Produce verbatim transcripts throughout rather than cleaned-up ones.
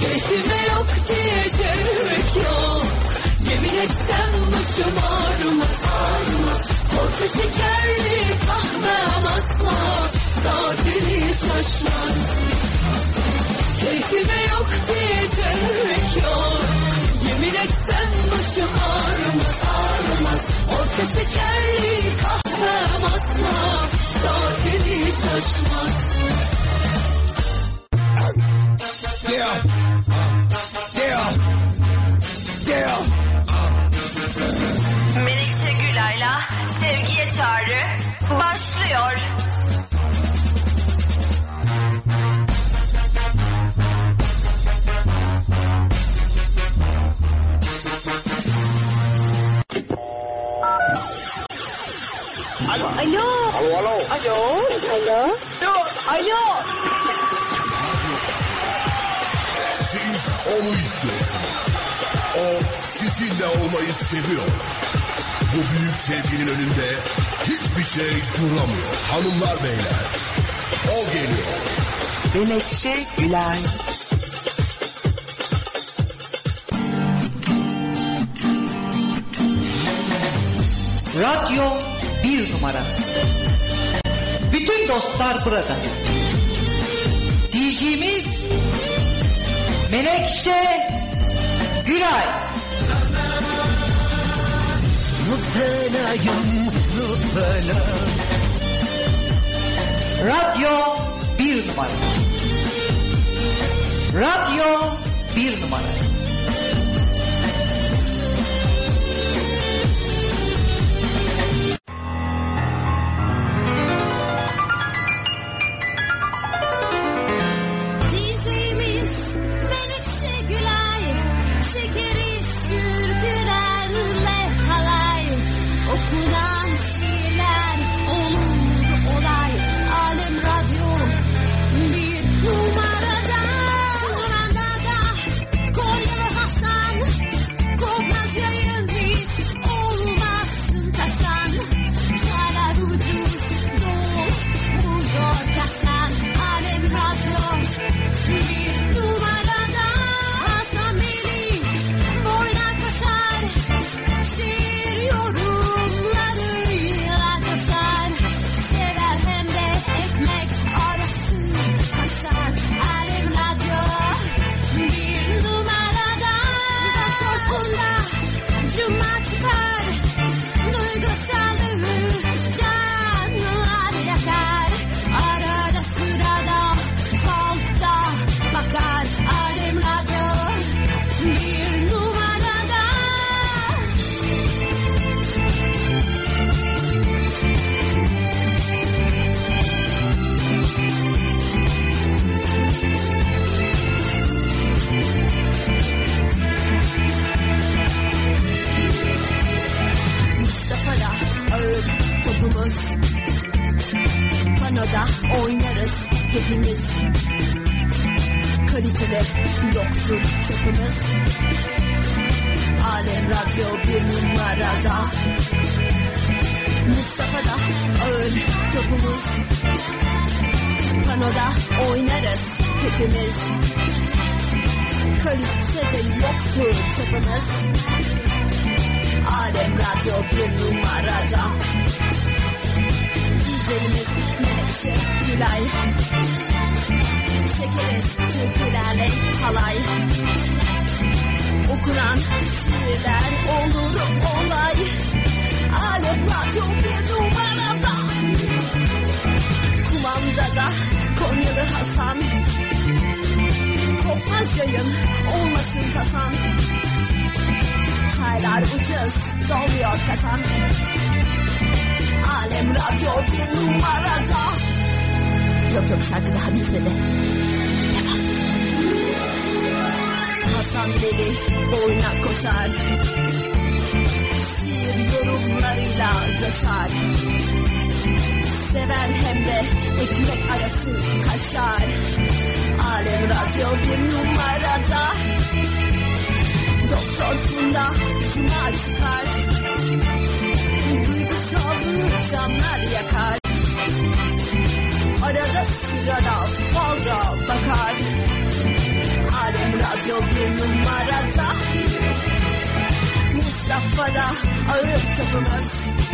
Keyfime yok diyecek yok. Yemin etsem başım ağrımaz ağrımaz. Orta şekerli kahvem asla saatini şaşmaz. Keyfime yok diyecek yok. Yemin etsem başım ağrımaz ağrımaz. Orta şekerli kahvem asla saatini şaşmaz. Yeah, yeah, yeah. Menekşe Gülay'la Sevgiye Çağrı başlıyor. Alo. Alo. Alo, alo. Alo. Alo. Alo. Siz onu istiyorsunuz. O sizinle olmayı seviyor. Bu büyük sevginin önünde hiçbir şey duramıyor. Hanımlar beyler, o geliyor. Menekşe Gülay. Radyo bir numara. Bütün dostlar burada. D J'miz Menekşe Gülay. Müptelayım, müptela. Radyo bir numara. Radyo bir numara. Okunan şiirler olur olay. Alem Radyo bir numarada. Numarada Kolyalı Hasan. Kopmaz yayın hiç olmazsın tasan. Çaylar ucuz dolmuyor kasan. Alem Radyo bir numarada. Hasan Melih boyuna koşar. Şiir yorum. Cuma çıkar, duygusallığı canlar yakar. Arada sırada falda bakar. Alem Radyo bir numarada. Mustafa'da ağır topumuz. Panoda oynarız hepimiz. Kalitede yoktur çöpümüz. Alem Radyo bir numarada. Mustafa'da ağır topumuz. Panoda oynarız hepimiz. Kalitede yoktur çöpümüz. Alem Radyo bir numarada. D J'imiz Menekşe Gülay. Çekeriz türkülerle halay. Okunan şiirler olur olay. Alem Radyo bir numarada. Kumandada Konyalı Hasan. Kopmaz yayın olmasın tasan. Çaylar ucuz doluyor kasan. Alem Radyo bir numarada. Yok yok, şarkı daha bitmedi. Devam. Hasan Melih boyuna koşar. Şiir yorumlarıyla coşar. Sever hem de ekmek arası kaşar. Alem Radyo bir numarada. Doktorsun da cuma çıkar. Duygusallığı canlar yakar. Arada sırada fazla bakar. Alem Radyo Radyo bir numarada. Mustafa'da ağır topumuz.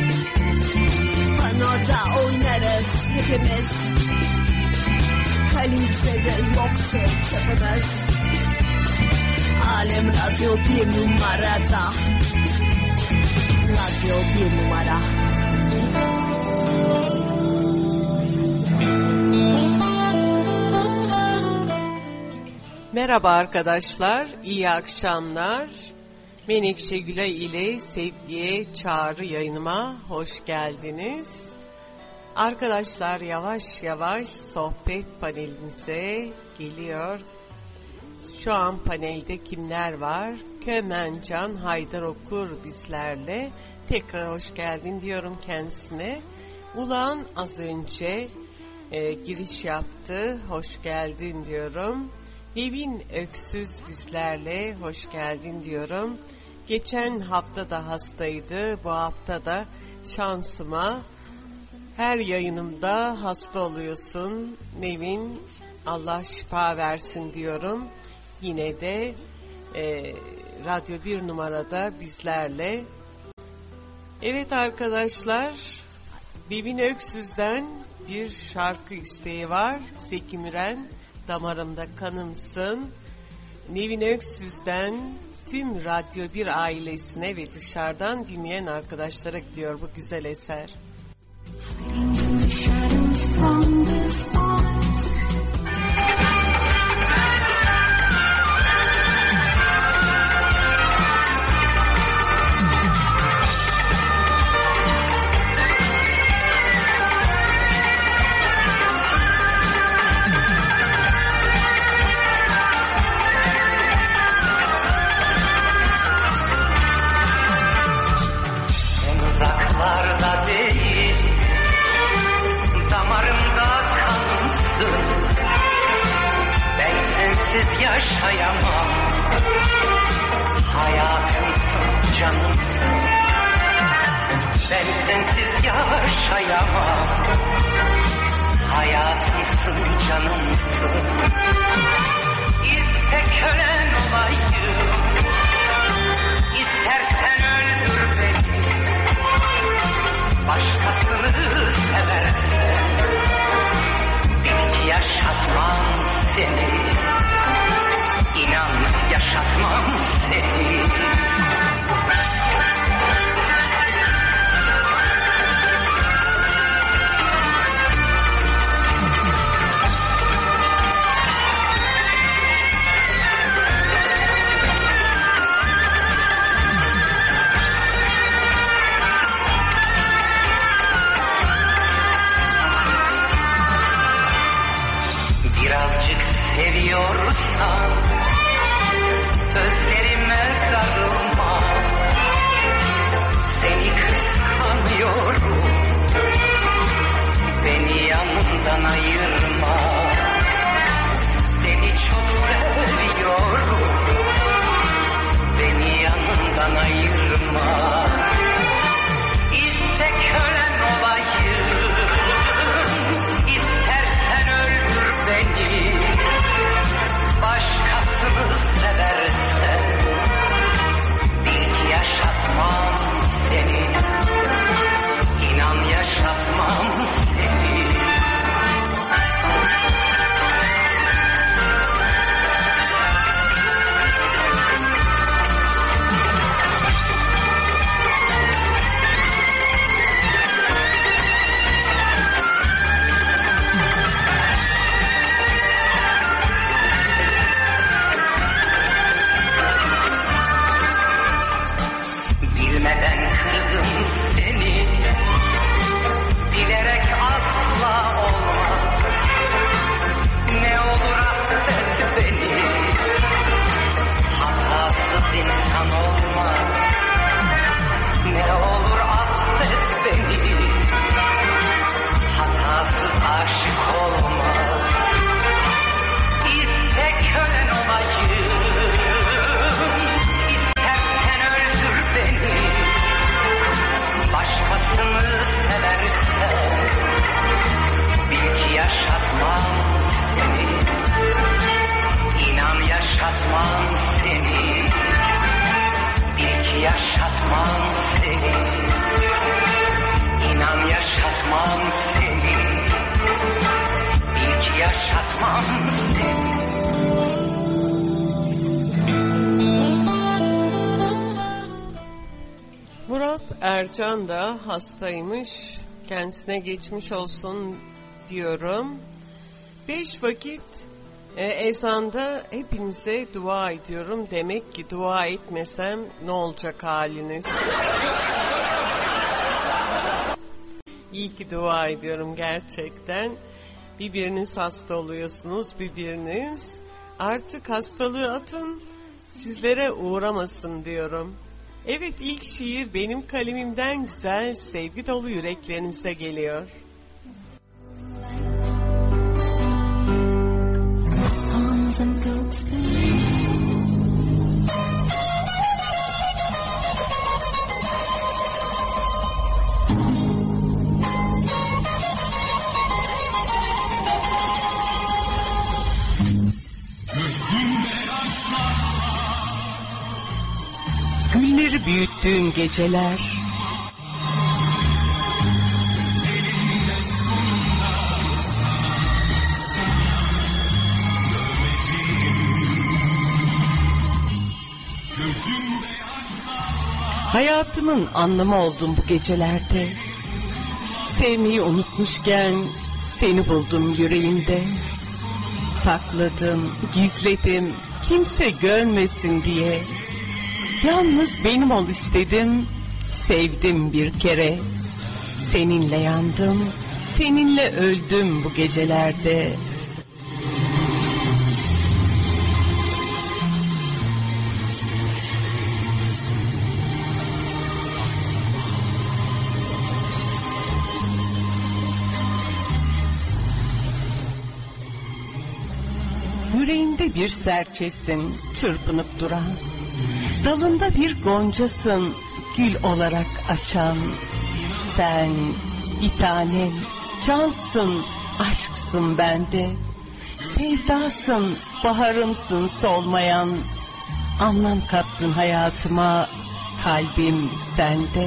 Panoda oynarız hepimiz. Kalitede yoksa çapımız. Alem Radyo bir numarada. Radyo bir numara. Merhaba arkadaşlar, iyi akşamlar. Menekşe Gülay ile Sevgiye Çağrı yayınıma hoş geldiniz. Arkadaşlar yavaş yavaş sohbet panelimize geliyor. Şu an panelde kimler var? Kömencan Haydar Okur bizlerle. Tekrar hoş geldin diyorum kendisine. Ulan az önce e, giriş yaptı. Hoş geldin diyorum. Nevin Öksüz bizlerle. Hoş geldin diyorum. Geçen hafta da hastaydı. Bu hafta da şansıma her yayınımda hasta oluyorsun. Nevin, Allah şifa versin diyorum. Yine de e, Radyo bir numarada bizlerle. Evet arkadaşlar, Nevin Öksüz'den bir şarkı isteği var. Zeki Müren, Damarımda Kanımsın. Nevin Öksüz'den tüm Radyo bir ailesine ve dışarıdan dinleyen arkadaşlara gidiyor bu güzel eser. Uzaklarda değil, damarımda kalınsın. Ben sensiz yaşayamam. Hayatımsın, canımsın. Ben sensiz yaşayamam. Hayatımsın, canımsın. İste kölen olayım, İstersen öldür beni. Başkasını seversen bil ki yaşatmam seni. İnan yaşatmam seni. Birazcık seviyorsan sözlerime darılma. Seni kıskanıyorum, beni yanımdan ayırma. Seni çok seviyorum, beni yanımdan ayırma. İste kölen olayım, İstersen öldür beni. Başkasını seversen bil ki yaşatmam seni. İnan yaşatmam seni. yaşatmam seni. İnan yaşatmam seni. Bil ki yaşatmam seni. Murat Ercan da hastaymış. Kendisine geçmiş olsun diyorum. Beş vakit e, ezanda hepinize dua ediyorum. Demek ki dua etmesem ne olacak haliniz? İyi ki dua ediyorum gerçekten. Bir biriniz hasta oluyorsunuz, bir biriniz. Artık hastalığı atın, sizlere uğramasın diyorum. Evet, ilk şiir benim kalemimden güzel, sevgi dolu yüreklerinize geliyor. Gülleri büyüttüğüm geceler, hayatımın anlamı oldum bu gecelerde. Sevmeyi unutmuşken seni buldum yüreğimde. Sakladım, gizledim, kimse görmesin diye. Yalnız benim ol istedim, sevdim bir kere. Seninle yandım, seninle öldüm bu gecelerde. Yüreğimde bir serçesin çırpınıp duran, dalında bir goncasın gül olarak açan. Sen bir tanem, cansın, aşksın bende. Sevdasın, baharımsın solmayan. Anlam kattın hayatıma, kalbim sende.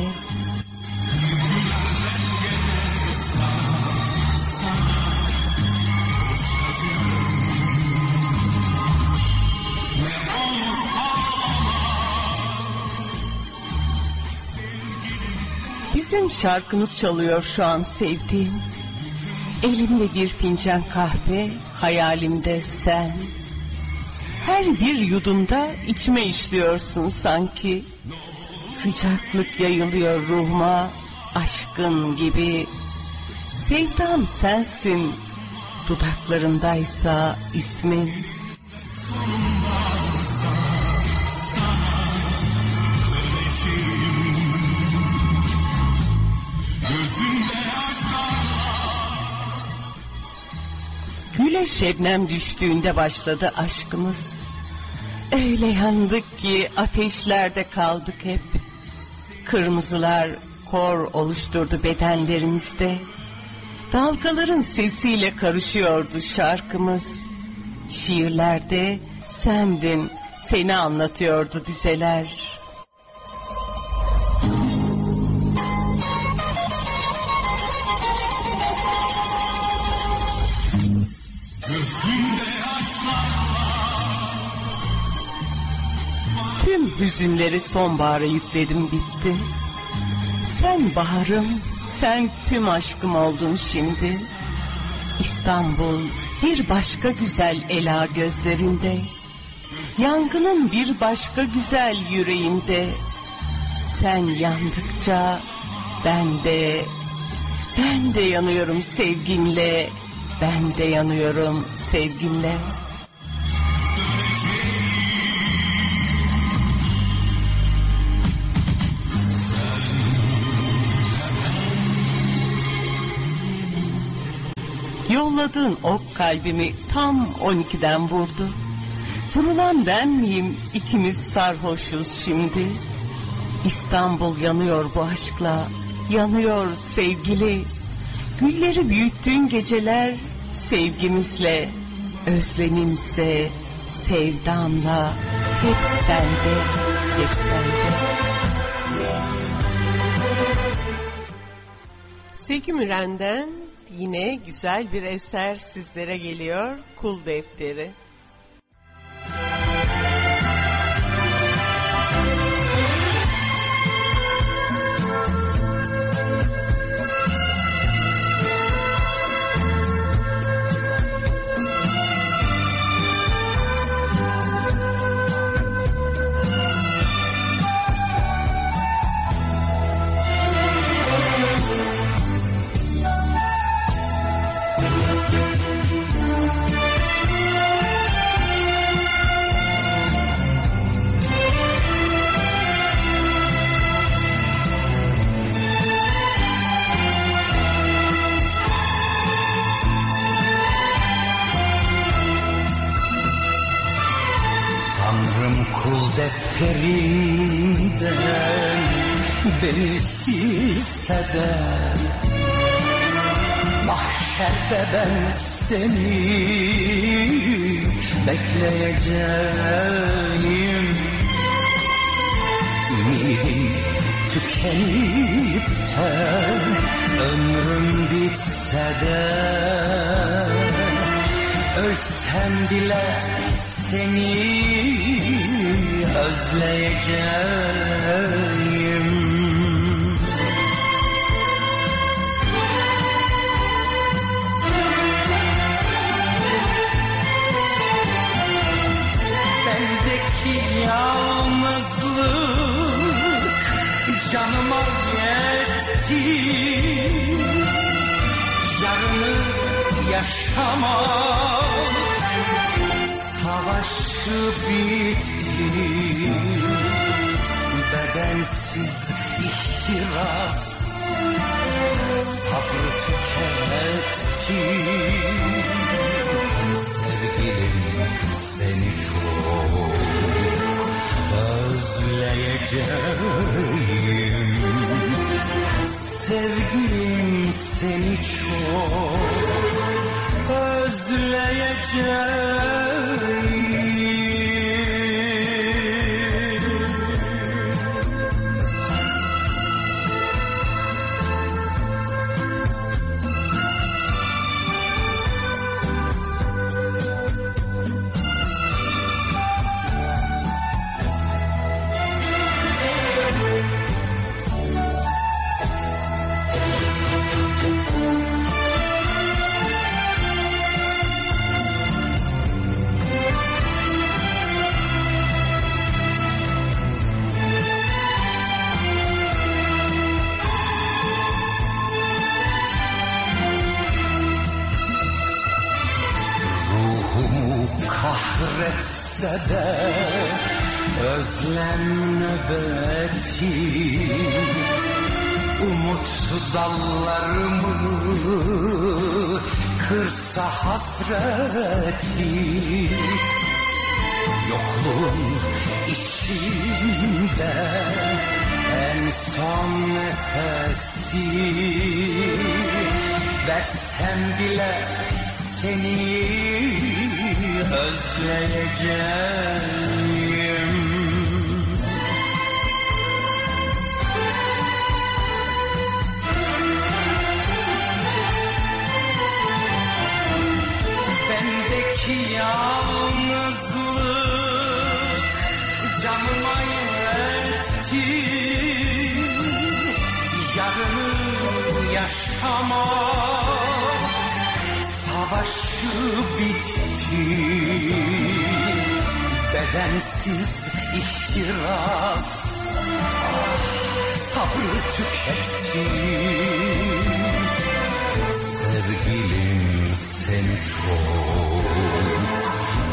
Bizim şarkımız çalıyor şu an sevdiğim. Elimde bir fincan kahve, hayalimde sen. Her bir yudumda içime işliyorsun sanki. Sıcaklık yayılıyor ruhuma, aşkın gibi. Sevdam sensin, dudaklarımdaysa ismin. Güle şebnem düştüğünde başladı aşkımız. Öyle yandık ki ateşlerde kaldık hep. Kırmızılar kor oluşturdu bedenlerimizde. Dalgaların sesiyle karışıyordu şarkımız. Şiirlerde sendin, seni anlatıyordu dizeler. Tüm hüzünleri sonbahara yükledim bitti. Sen baharım, sen tüm aşkım oldun şimdi. İstanbul bir başka güzel ela gözlerinde. Yangının bir başka güzel yüreğinde. Sen yandıkça ben de, ben de yanıyorum sevginle. Ben de yanıyorum sevginle. Yolladığın ok kalbimi tam on ikiden vurdu. Vurulan ben miyim? İkimiz sarhoşuz şimdi. İstanbul yanıyor bu aşkla, yanıyor sevgili. Gülleri büyüttüğün geceler sevgimizle, özlemimse, sevdamla, hep sende, hep sende. Zeki Müren'den yine güzel bir eser sizlere geliyor. Kul Defteri. Defterinden beni silse de mahşerde ben seni bekleyeceğim. Ümidim tükenip de ömrüm bitse de ölsem bile seni özleyeceğim. Bendeki yalnızlık canıma yetti. Yarını yaşamak savaşı bitti. Bedensiz ihtiras sabrı tüketti. Sevgilim seni çok özleyeceğim. Sevgilim seni çok özleyeceğim. Kahretse de özlem nöbeti, umut dallarımı kırsa hasreti, yokluğun içinde en son nefesi versem bile seni özleyeceğim. Bendeki yalnızlık canıma yetti. Yarını yaşamak savaşı bitti. Bedensiz ihtiras ah, sabrı tüketti. Sevgilim seni çok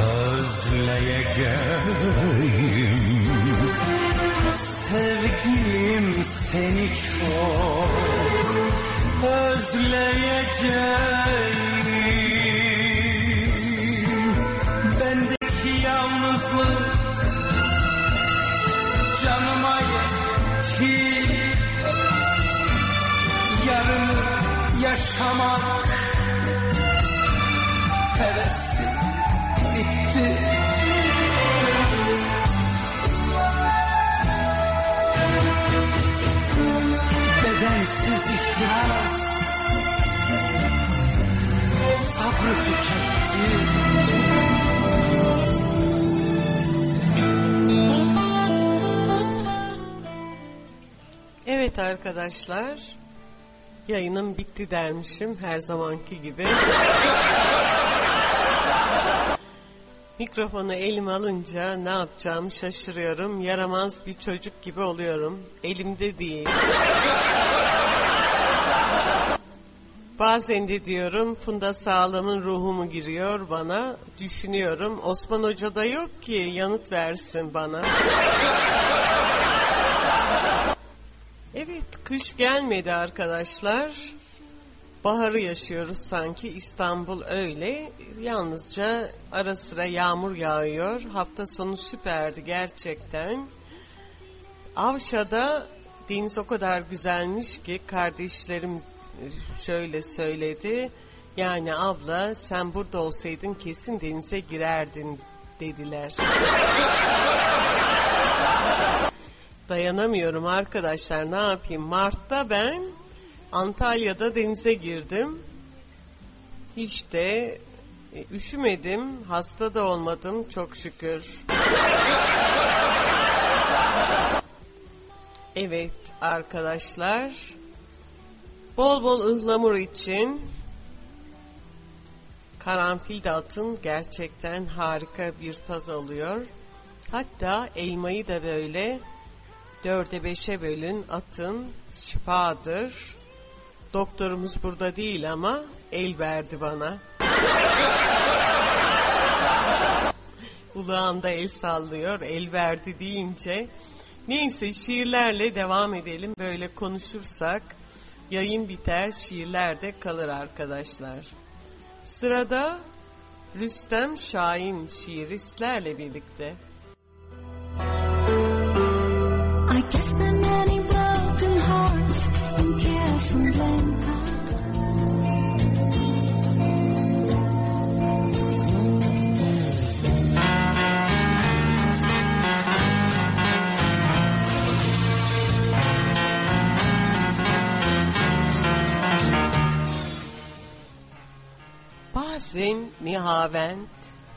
özleyeceğim. Sevgilim seni çok özleyeceğim. Bendeki yalnızlık canıma yetti. Yarını yaşamak hevesi bitti. Bedensiz ihtiras Evet arkadaşlar, yayınım bitti dermişim her zamanki gibi. Mikrofonu elime alınca ne yapacağımı şaşırıyorum. Yaramaz bir çocuk gibi oluyorum. Elimde değil. Bazen de diyorum Funda Sağlam'ın ruhu mu giriyor bana? Düşünüyorum. Osman Hoca da yok ki yanıt versin bana. Evet, kış gelmedi arkadaşlar. Baharı yaşıyoruz sanki. İstanbul öyle. Yalnızca ara sıra yağmur yağıyor. Hafta sonu süperdi gerçekten. Avşa'da deniz o kadar güzelmiş ki kardeşlerim şöyle söyledi. Yani abla sen burada olsaydın kesin denize girerdin dediler. Dayanamıyorum arkadaşlar, ne yapayım? Mart'ta ben Antalya'da denize girdim. Hiç de üşümedim, hasta da olmadım çok şükür. Evet arkadaşlar, bol bol ıhlamur için karanfil de atın, gerçekten harika bir tat alıyor. Hatta elmayı da böyle dörde beşe bölün, atın, şifadır. Doktorumuz burada değil ama el verdi bana. Ulağında el sallıyor, el verdi deyince. Neyse, şiirlerle devam edelim. Böyle konuşursak yayın biter, şiirler de kalır arkadaşlar. Sırada Rüstem Şahin şiiri sizlerle birlikte. I guess the many broken hearts in Casablanca. Bazen Nihavent,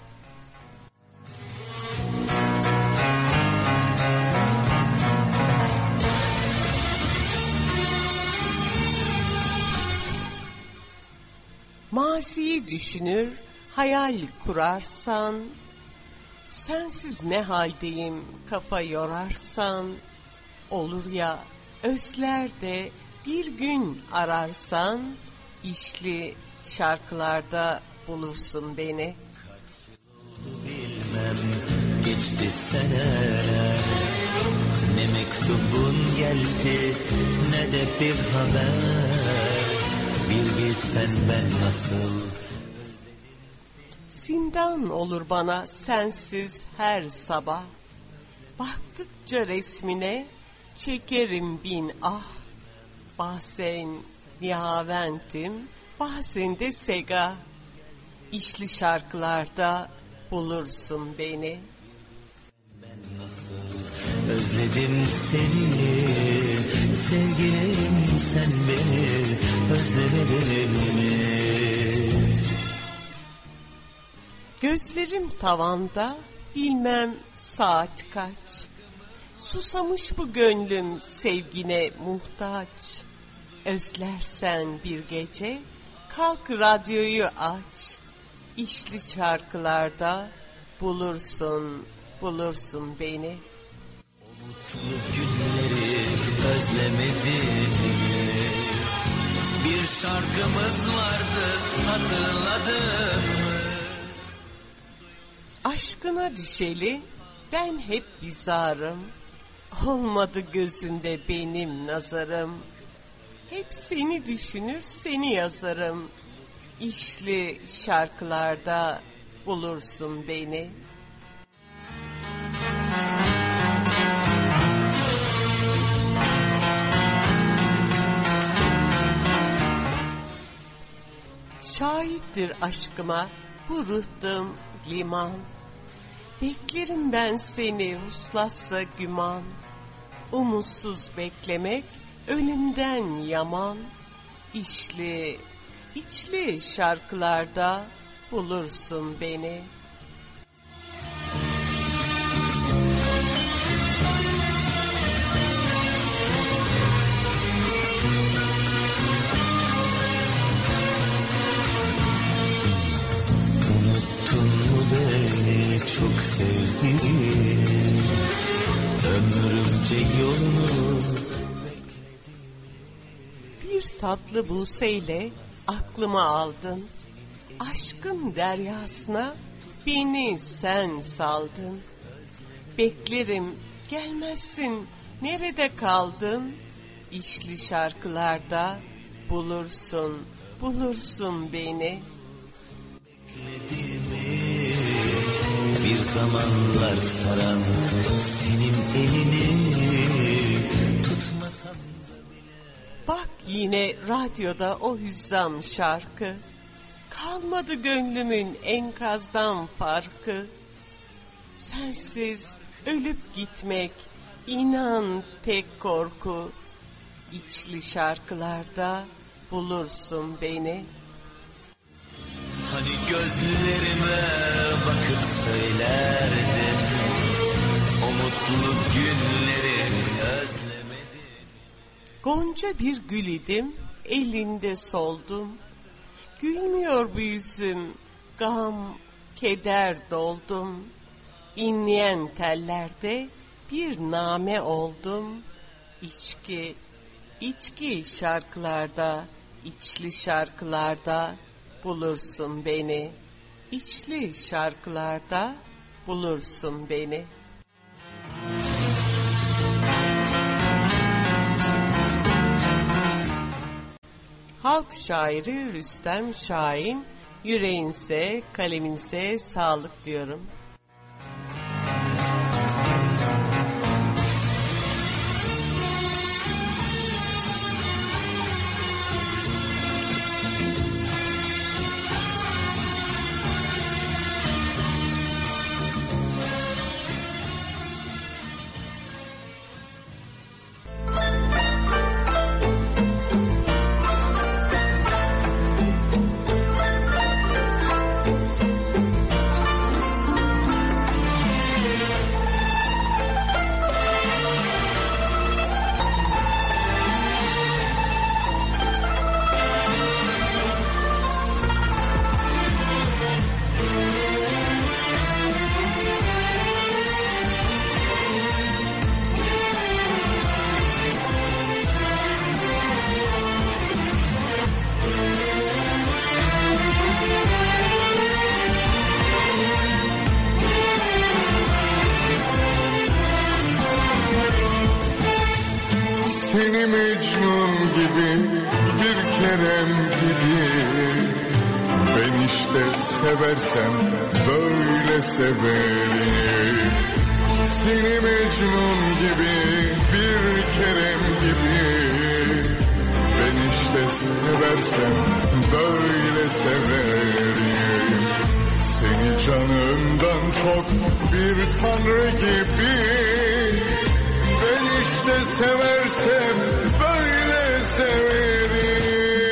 maziyi düşünür, hayal kurarsan, sensiz ne haldeyim kafa yorarsan, olur ya özler de bir gün ararsan, işli şarkılarda bulursun beni. Bilmem geçti seneler, ne mektubun geldi ne de bir haber. Bir bilsen ben nasıl zindan olur bana sensiz her sabah. Baktıkça resmine çekerim bin ah. Bazen Nihaventim, bazen de Sega. İşli şarkılarda bulursun beni. Ben nasıl özledim seni, sevgilim sen beni özlemedin mi? Gözlerim tavanda, bilmem saat kaç. Susamış bu gönlüm sevgine muhtaç. Özlersen bir gece, kalk radyoyu aç. İşli şarkılarda bulursun, bulursun beni. O mutlu günleri özlemedim mi? Bir şarkımız vardı, hatırladın mı? Aşkına düşeli ben hep bizarım. Olmadı gözünde benim nazarım. Hep seni düşünür, seni yazarım. İşli şarkılarda bulursun beni. Şahittir aşkıma bu rıhtım liman. Beklerim ben seni huslassa güman. Umutsuz beklemek ölümden yaman. İşli, içli şarkılarda bulursun beni. gidecek yolunu. Bir tatlı buseyle aklıma aldın. Aşkın deryasına beni sen saldın. Beklerim gelmezsin, nerede kaldın? İşli şarkılarda bulursun, bulursun beni. Bir zamanlar saran senin elini tutmasam da bile. Bak yine radyoda o hüzzam şarkı. Kalmadı gönlümün enkazdan farkı. Sensiz ölüp gitmek inan tek korku. İçli şarkılarda bulursun beni. Hani gözlerime bakıp söylerdin, o mutlu günleri özlemedim. Gonca bir gül idim, elinde soldum. Gülmüyor bu yüzüm, gam, keder doldum. İnleyen tellerde bir name oldum. İçki, içki şarkılarda, içli şarkılarda bulursun beni. İçli şarkılarda bulursun beni. Halk şairi Rüstem Şahin, yüreğinse, kaleminse sağlık diyorum. Seni Mecnun gibi, bir Kerem gibi, ben işte seversem böyle severim. Seni Mecnun gibi, bir Kerem gibi, ben işte seversem böyle severim. Seni canımdan çok bir tanrı gibi, ben işte seversem böyle severim.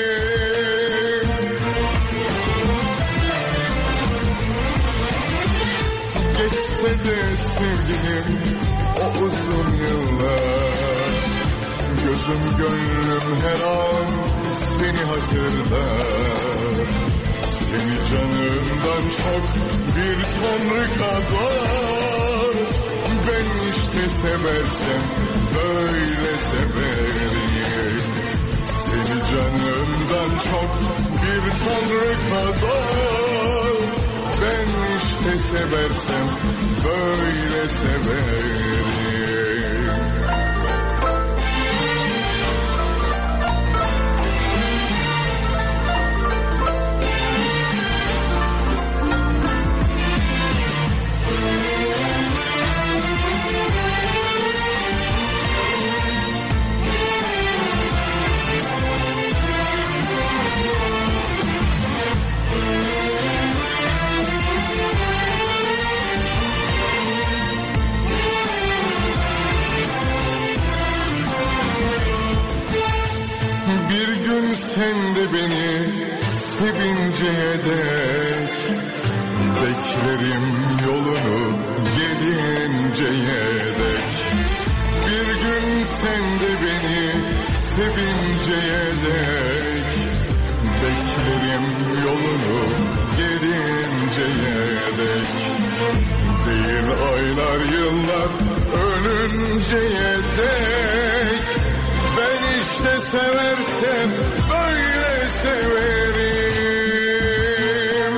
Geçse de sevgilim o uzun yıllar, gözüm gönlüm her an seni hatırlar. Seni canımdan çok bir tanrı kadar, ben işte seversem böyle severim. Seni canımdan çok bir tanrı kadar, ben işte seversem böyle severim. Bir gün sen de beni sevinceye dek, beklerim yolunu gelinceye dek. Bir gün sen de beni sevinceye dek, beklerim yolunu gelinceye dek. Değil aylar yıllar önüm görünceye dek. Ben işte seversem böyle severim.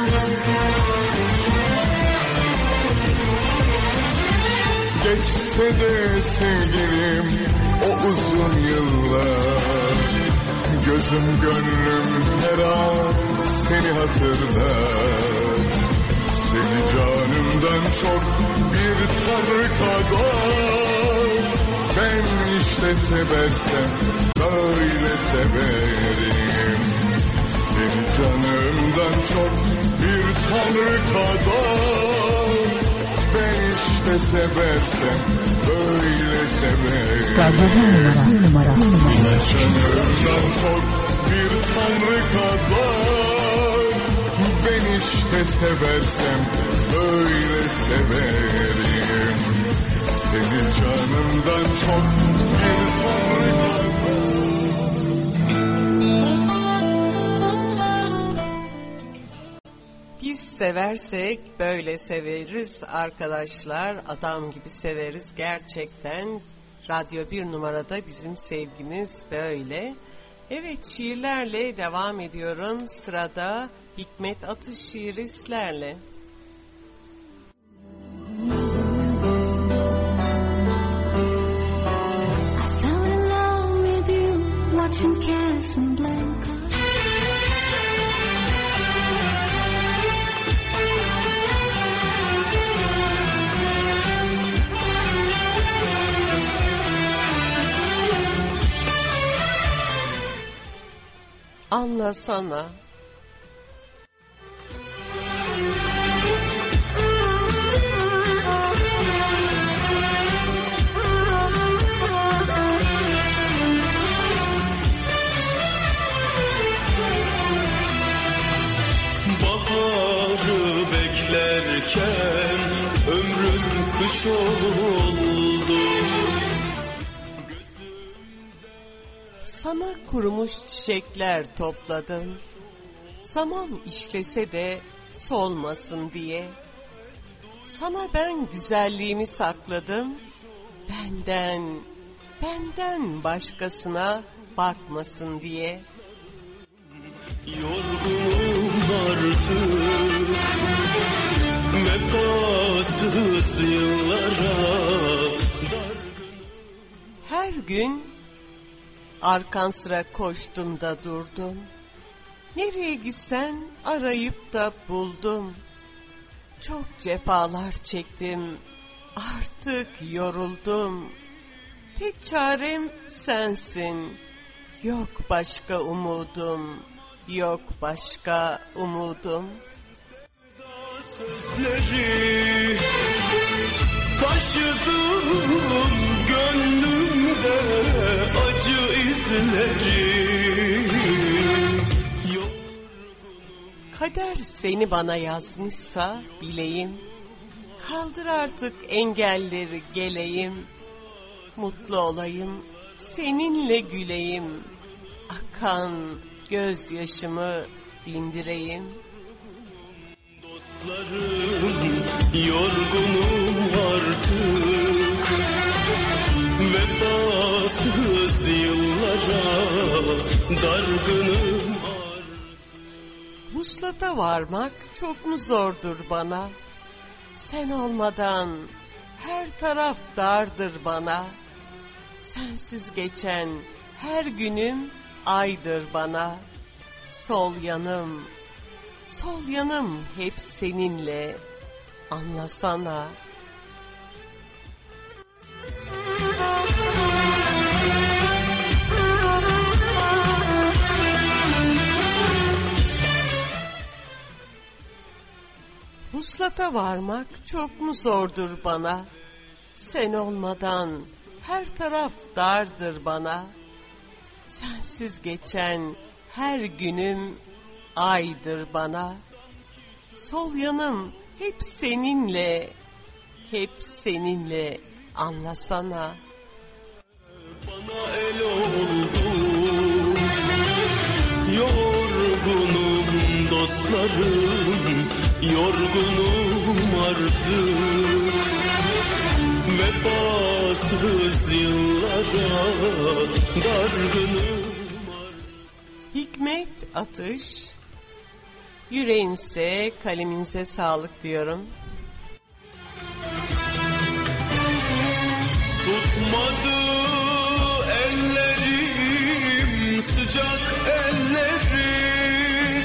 Geçse de sevgilim o uzun yıllar, gözüm gönlüm her an seni hatırlar. Seni canımdan çok bir tanrı kadar. Ben işte seversem böyle severim. Seni canımdan çok bir tanrı kadar. Ben işte seversem böyle severim. Radyo bir numara, bir numara, bir numara. Canımdan çok bir tanrı kadar. Ben işte seversem böyle severim. Seni canımdan çok bir tanrı kadar. Biz seversek böyle severiz arkadaşlar, adam gibi severiz gerçekten. Radyo bir numarada bizim sevgimiz böyle. Evet, şiirlerle devam ediyorum. Sırada Hikmet Atış şiiri sizlerle. Anlasana. Baharı beklerken ömrüm kış oldu. Sana kurumuş çiçekler topladım. Saman işlese de solmasın diye. Sana ben güzelliğimi sakladım. Benden, benden başkasına bakmasın diye. Yorgunum artık vefasız yıllara. Her gün arkan sıra koştum da durdum. Nereye gitsen arayıp da buldum. Çok cefalar çektim, artık yoruldum. Tek çarem sensin, yok başka umudum, yok başka umudum. Sözleri taşıdım gönlümde acı izleri. Kader seni bana yazmışsa bileyim. Kaldır artık engelleri geleyim. Mutlu olayım, seninle güleyim. Akan gözyaşımı dindireyim. Dostlarım yorgunum artık vefasız yıllara dargınım. Vuslata varmak çok mu zordur bana? Sen olmadan her taraf dardır bana. Sensiz geçen her günüm aydır bana. Sol yanım, sol yanım hep seninle, anlasana. Vuslata varmak çok mu zordur bana? Sen olmadan her taraf dardır bana. Sensiz geçen her günüm aydır bana. Sol yanım hep seninle, hep seninle, anlasana. Bana el oldu, yorgunum dostlarım, yorgunum artık Vefasız yıllara dargınım. Hikmet Atış, yüreğinize, kaleminize sağlık diyorum. Tutmadı ellerim, sıcak ellerim.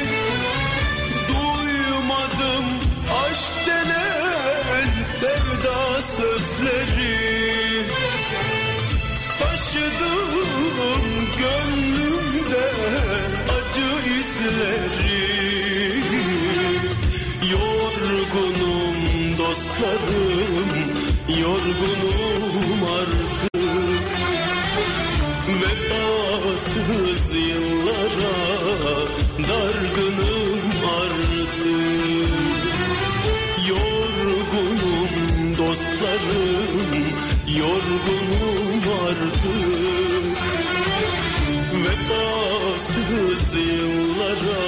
Duymadım aşk denen sevda sözleri. Taşıdım gönlümde acı izleri. Yorgunum dostlarım, yorgunum artık. Vefasız yıllara dargınım artık. Yorgunum dostlarım, yorgunum artık. Vefasız yıllara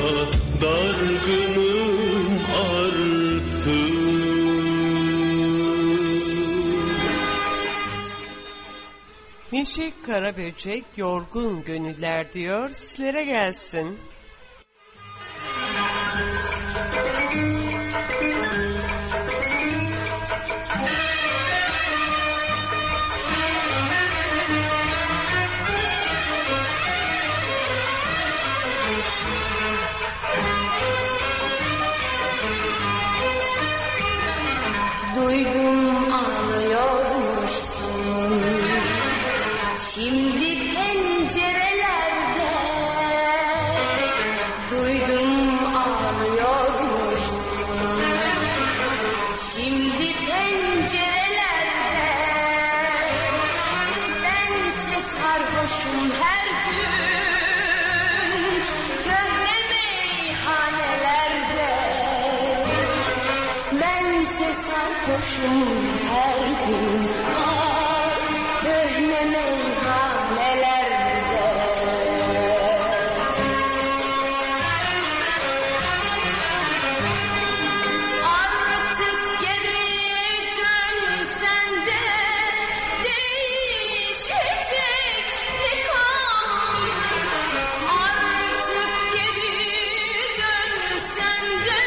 dargınım artık. Neşe Karaböcek, yorgun gönüller diyor, sizlere gelsin. Duydum ağlıyormuşsun şimdi pencerelerde. Duydum ağlıyormuşsun şimdi pencerelerde. Bense sarhoşum her gün köhne meyhanelerde. Bense sarhoşum her gün ah, köhne meyhanelerde. Artık geri dönsen de değişecek ne kaldı? Artık geri dönsen de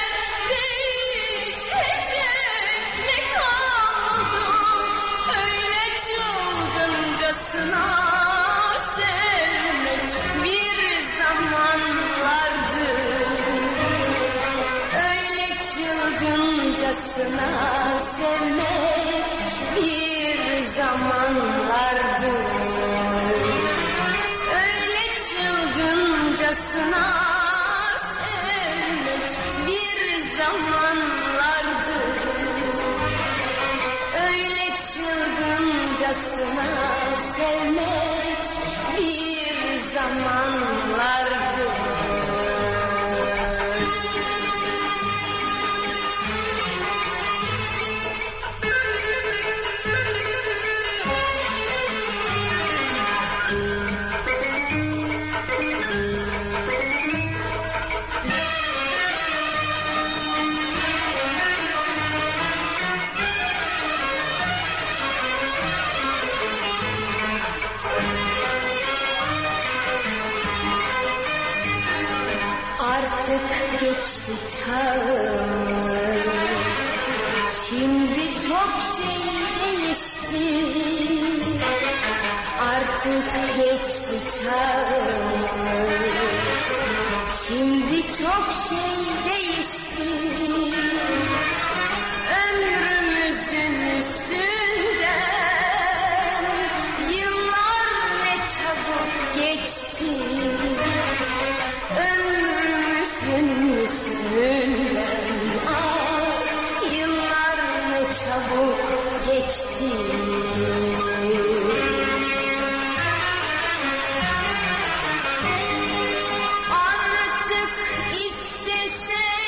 değişecek ne kaldı? Öyle çılgıncasına sevmek bir zamanlardı. Öyle çılgıncasına sevmek bir zamanlardı. Öyle çılgıncasına sevmek bir zamanlardı. Öyle çılgıncasına sevmek bir zamanlardı. Artık geçti çağımız, şimdi çok şey değişti. Artık geçti çağımız, şimdi çok şey değişti. Ömrümüzün üstünden yıllar ne çabuk geçti. Ömrümüzün üstünden ah, yıllar ne çabuk geçti. Artık istesem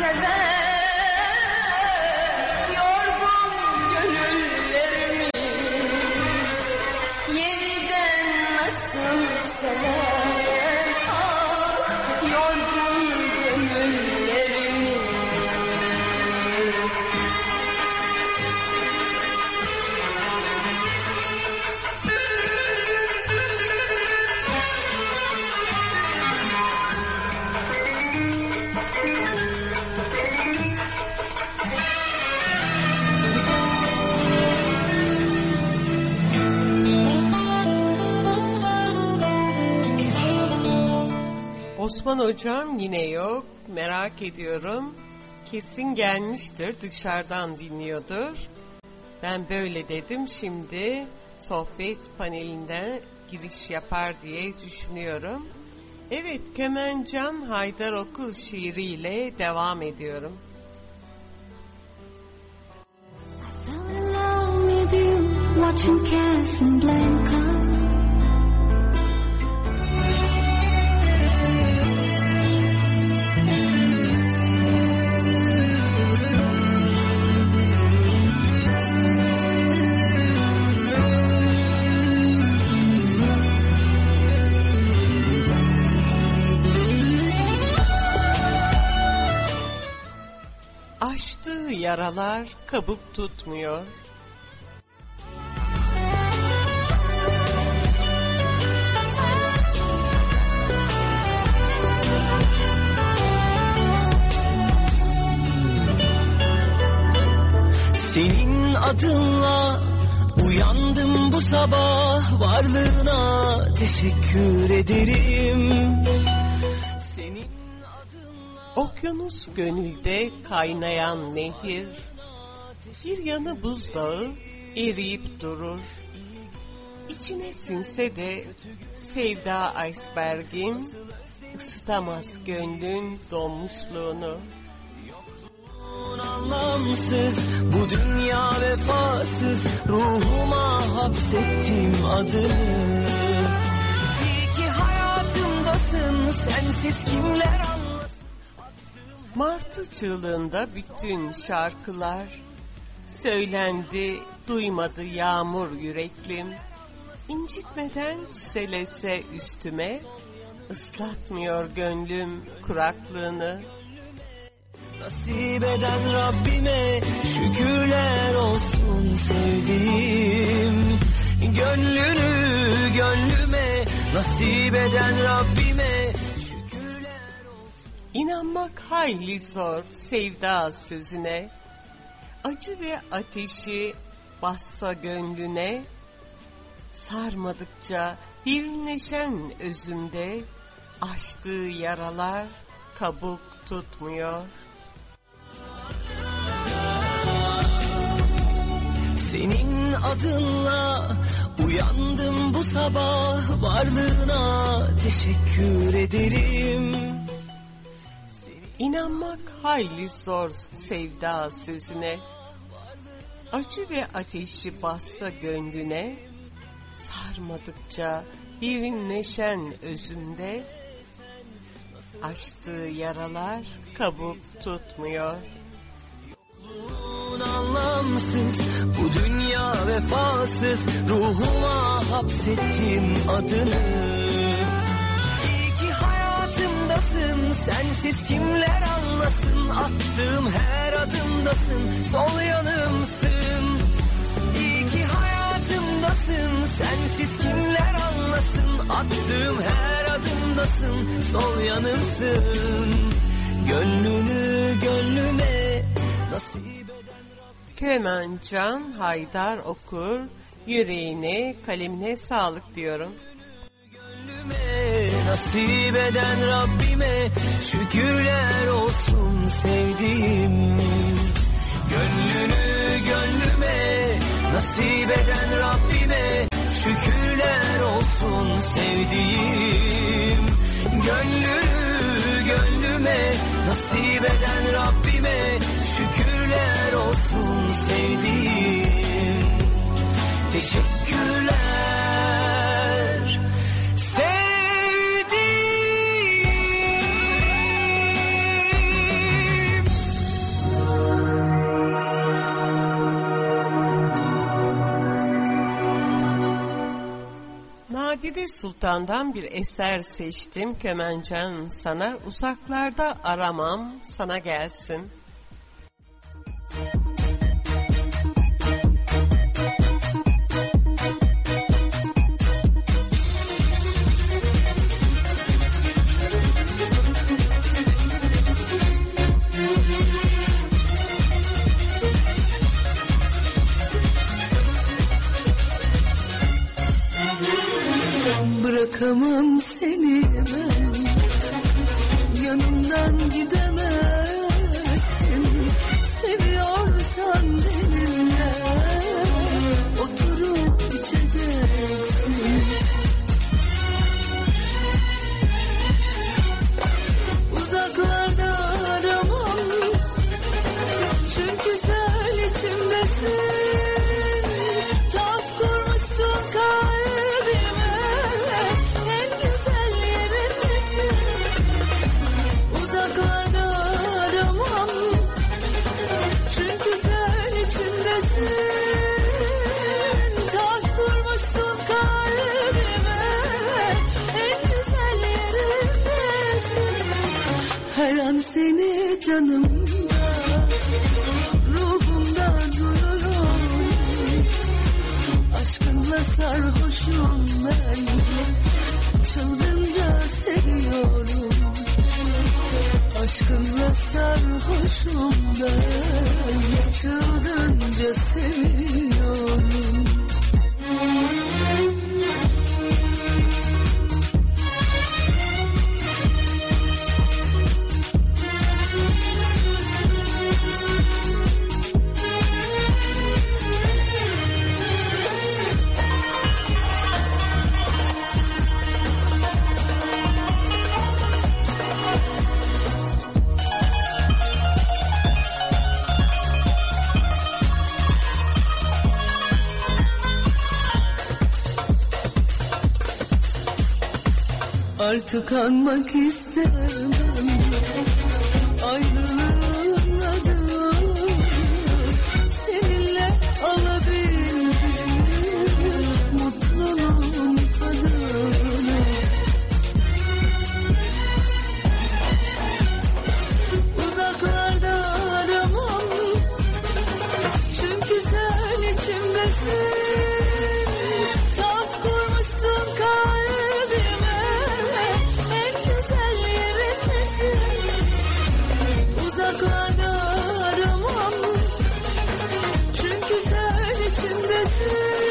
Osman hocam yine yok, merak ediyorum. Kesin gelmiştir, dışarıdan dinliyordur. Ben böyle dedim, şimdi sohbet panelinden giriş yapar diye düşünüyorum. Evet, Kemencan Haydar Okur şiiriyle devam ediyorum. I fell in love with you, watching Casablanca. Açtığı yaralar kabuk tutmuyor. Senin adınla uyandım bu sabah, varlığına teşekkür ederim. Senin Okyanus gönülde kaynayan nehir, bir yanı buzdağı eriyip durur. İçine sinse de sevda icebergin, ısıtamaz gönlün donmuşluğunu. Anlamsız bu dünya vefasız, ruhuma hapsettim adını. İyi ki hayatımdasın, sensiz kimler anlar. Martı çığlığında bütün şarkılar söylendi, duymadı yağmur yüreklim. İncitmeden selese üstüme, ıslatmıyor gönlüm kuraklığını. Nasip eden Rabbime şükürler olsun sevdiğim. Gönlünü gönlüme nasip eden Rabbime. İnanmak hayli zor sevda sözüne, acı ve ateşi bassa gönlüne, sarmadıkça derinleşen özümde, açtığı yaralar kabuk tutmuyor. Senin adınla uyandım bu sabah, varlığına teşekkür ederim. İnanmak hayli zor sevda sözüne, acı ve ateşi bassa gönlüne, sarmadıkça derinleşen özümde, açtığı yaralar kabuk tutmuyor. Yokluğun anlamsız, bu dünya vefasız, ruhuma hapsettim adını. Sensiz kimler anlasın, attığım her adımdasın, sol yanımsın. İyi ki hayatımdasın, sensiz kimler anlasın, attığım her adımdasın, sol yanımsın. Gönlünü gönlüme nasip eden Kemencan Haydar Okur, yüreğine kalemine sağlık diyorum. Nasip eden Rabbime şükürler olsun sevdiğim. Gönlünü gönlüme nasip eden Rabbime şükürler olsun sevdiğim. Gönlünü gönlüme nasip eden Rabbime şükürler olsun sevdiğim. Teşekkürler. Nadide Sultan'dan bir eser seçtim. Kemencan sana, uzaklarda aramam, sana gelsin. Bırakamam seni ben, yanımdan gidemezsin. Seviyorsan benimle oturup içeceksin. Uzaklarda aramam, çünkü sen içimdesin. Taht kurmuşsun kalbime, en güzel yerindesin. Uzaklarda aramam, çünkü sen içimdesin. Taht kurmuşsun kalbime, en güzel yerindesin. Her an seni canımda, ruhumda duyuyorum. Aşkınla sarhoşum ben, çılgınca seviyorum. Aşkınla sarhoşum ben, çılgınca seviyorum. Artık anmak istemem ayrılığın adını. Seninle alabildim mutluluğun tadını. Uzaklarda aramam, çünkü sen içimdesin. Taht kurmuşsun kalbime, en güzel yerindesin. Uzaklarda aramam, çünkü sen içimdesin.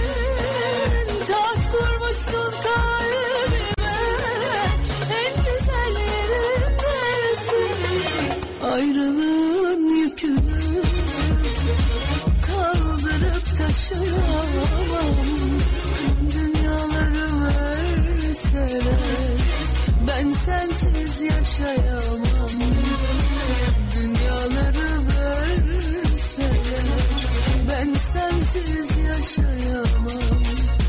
Taht kurmuşsun kalbime, en güzel yerindesin. Ayrılığın yükünü kaldırıp taşıyamam. Dünyaları verseler ben sensiz yaşayamam. Dünyaları verseler ben sensiz yaşayamam.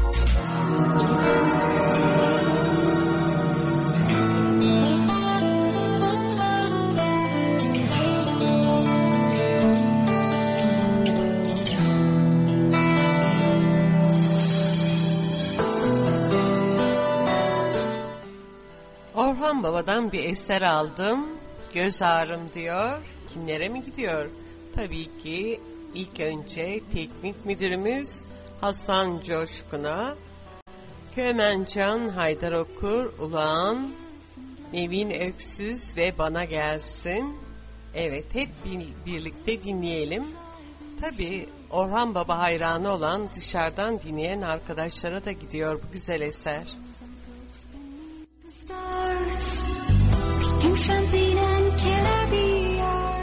Orhan Baba'dan bir eser aldım. Göz ağrım diyor. Kimlere mi gidiyor? Tabii ki ilk önce teknik müdürümüz Hasan Coşkun'a, Kömencan Haydar Okur, Ulağan, Nevin Öksüz ve Bana Gelsin. Evet, hep birlikte dinleyelim. Tabii Orhan Baba hayranı olan, dışarıdan dinleyen arkadaşlara da gidiyor bu güzel eser. Stars, picking champagne and caviar.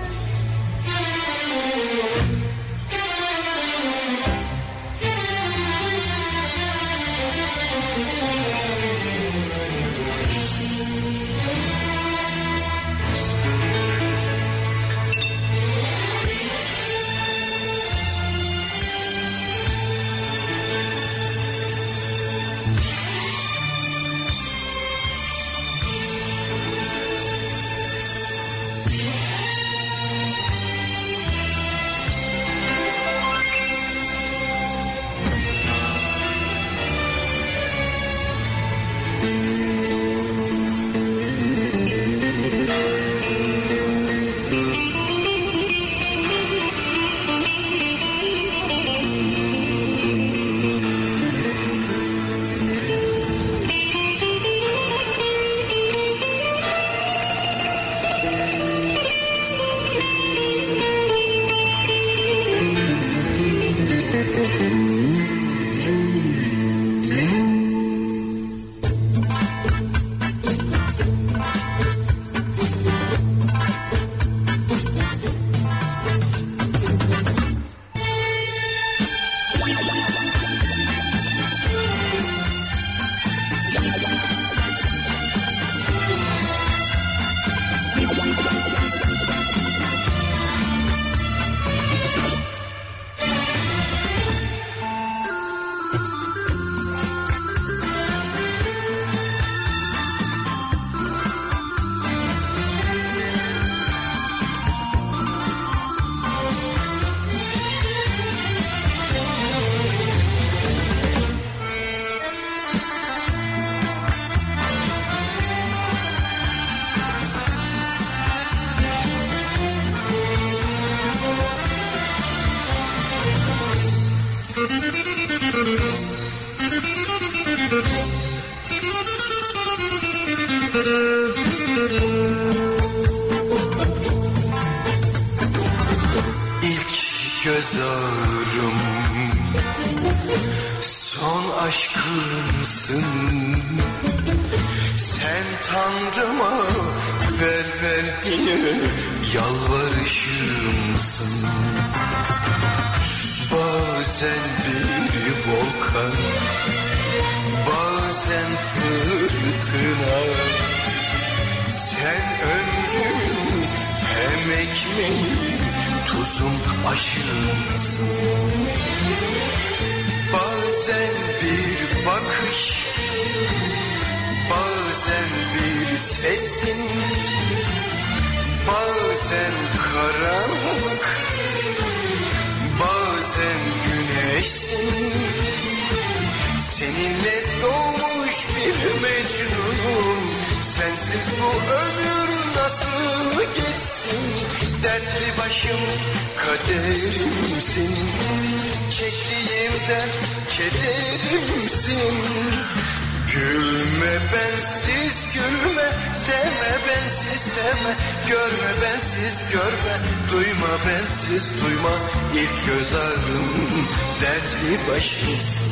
aşkımsın. Sen Tanrıma ver ver diye yalvarışımsın. Bazen bir volkan, bazen fırtına. Sen ömrümün hem ekmeği, tuzum, aşığımsın. Bazen bir bakış, bazen bir sesin, bazen karanlık, bazen güneşsin. Seninle doğmuş bir mecnunum. Sensiz bu ömür nasıl geçsin? Dertli başım kaderimsin. Çektiğimden kederimsin. Gülme bensiz gülme, sevme bensiz sevme, görme bensiz görme, duyma bensiz duyma. İlk göz ağrım dertli başımsın.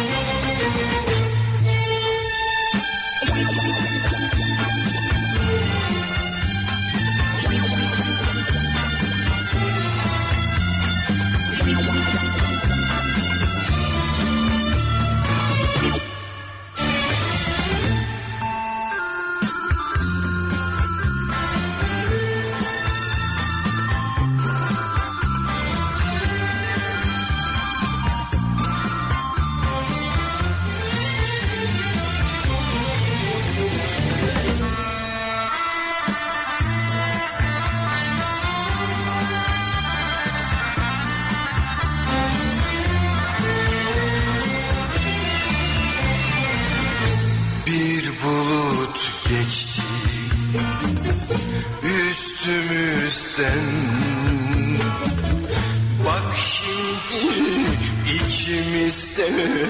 Bak şimdi ikimizde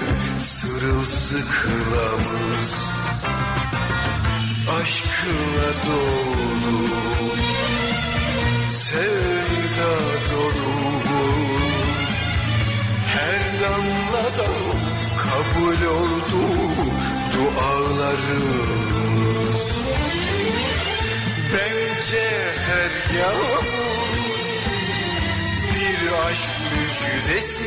sırılsıklamız, aşkla dolu, sevda dolu. Her damladan kabul oldu dualarımız. Bence her yağmur bir aşk müjdesi.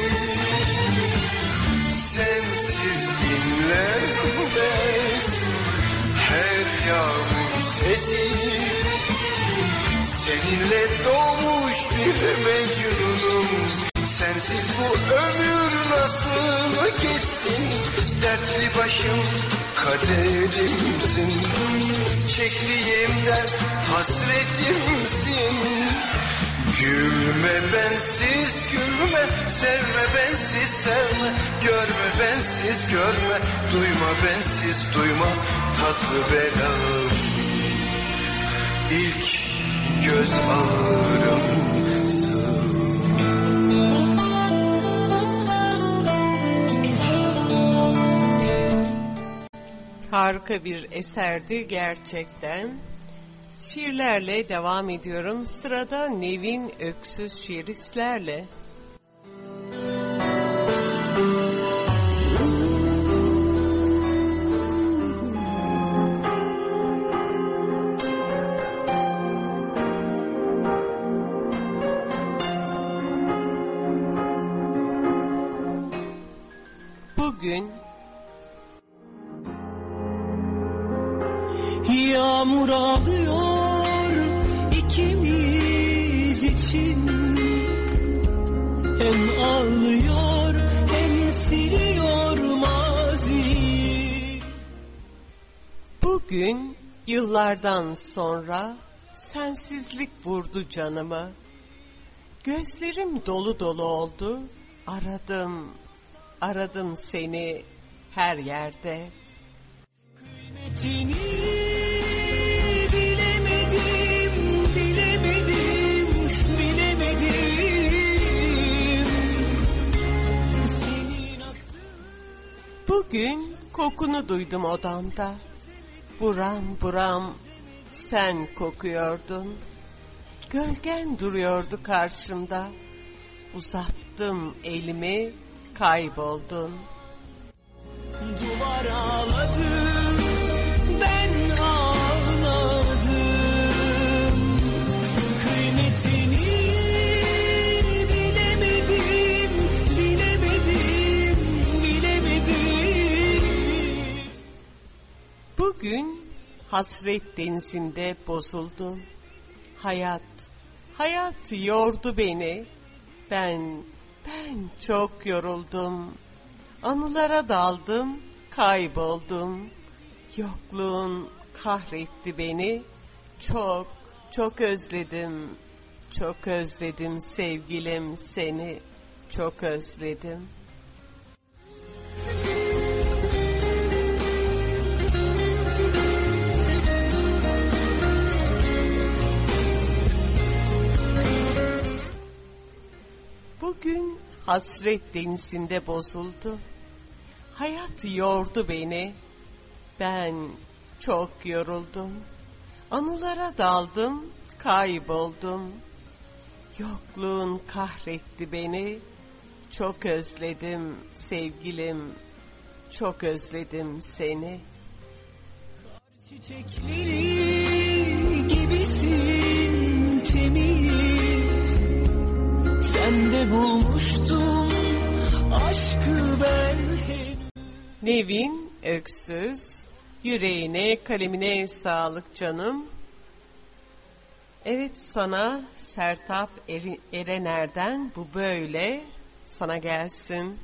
Sensiz dinlenmez her yağmur sesi. Seninle doğmuş bir mecnunum. Sensiz bu ömür nasıl geçsin? Dertli başım kaderimsin. Çektiğimden hasretimsin. Gülme bensiz gülme, sevme bensiz sevme, görme bensiz görme, duyma bensiz duyma, tatlı belam. İlk göz ağrımsın. Harika bir eserdi gerçekten. Şiirlerle devam ediyorum. Sırada Nevin Öksüz şiiristlerle. Bugün yağmur ağlıyor ikimiz için. Hem ağlıyor hem siliyor maziyi. Bugün yıllardan sonra sensizlik vurdu canımı. Gözlerim dolu dolu oldu. Aradım, aradım seni her yerde. Kıymetini bilemedim, bilemedim, bilemedim. Seni nasıl... Bugün kokunu duydum odamda. Buram buram sen kokuyordun. Gölgen duruyordu karşımda. Uzattım elimi, kayboldun. Duvar ağladı, ben ağladım. Kıymetini bilemedim, bilemedim, bilemedim. Bugün hasret denizinde bozuldum. Hayat, hayat yordu beni. Ben, ben çok yoruldum. Anılara daldım, kayboldum. Yokluğun kahretti beni. Çok, çok özledim. Çok özledim sevgilim seni. Çok özledim. Bugün hasret denizinde bozuldu. Hayat yordu beni. Ben çok yoruldum. Anılara daldım, kayboldum. Yokluğun kahretti beni. Çok özledim sevgilim. Çok özledim seni. Çiçekleri gibisin temiz. Sende bulmuştum aşkı ben. Nevin Öksüz, yüreğine, kalemine sağlık canım. Evet, sana Sertab Erener'den bu böyle sana gelsin.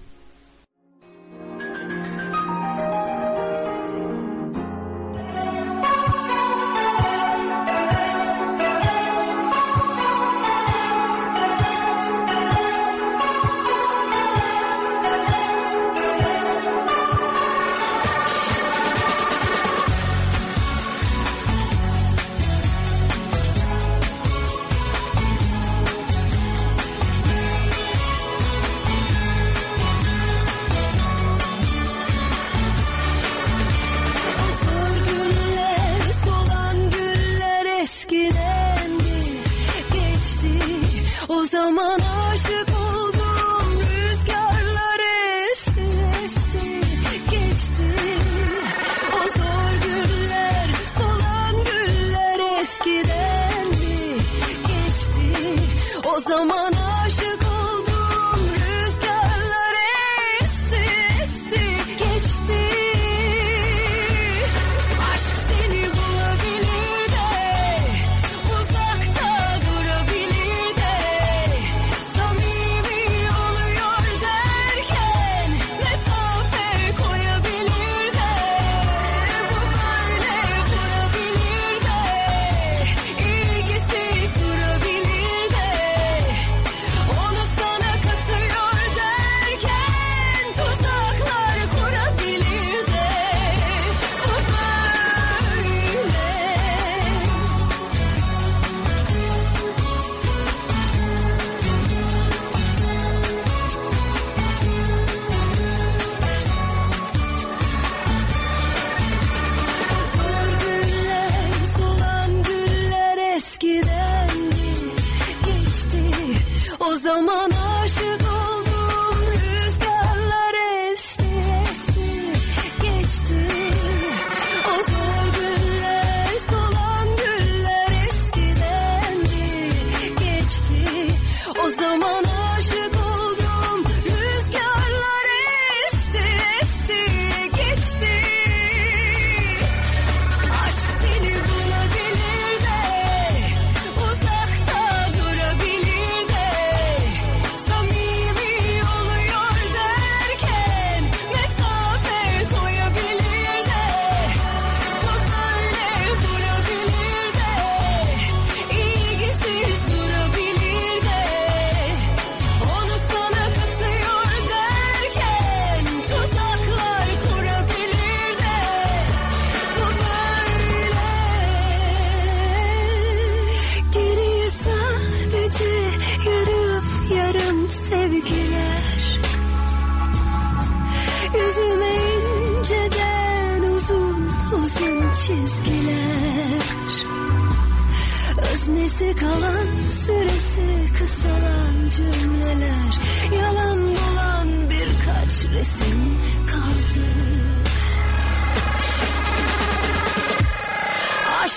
Öznesi kalan, süresi kısalan cümleler, yalan dolan birkaç resim kaldı.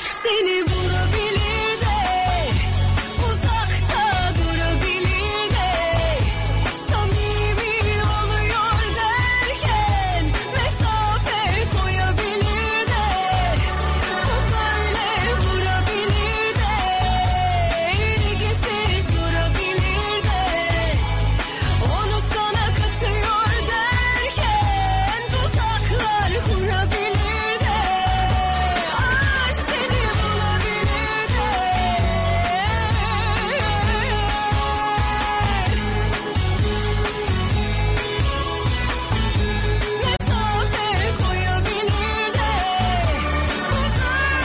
Aşk seni vurabilir de, uzakta durabilir de, samimi oluyor derken mesafe koyabilir de, bu böyle vurabilir de, ilgisiz durabilir de, onu sana katıyor derken tuzaklar kurabilir de, aşk seni bulabilir de, mesafe koyabilir de, bu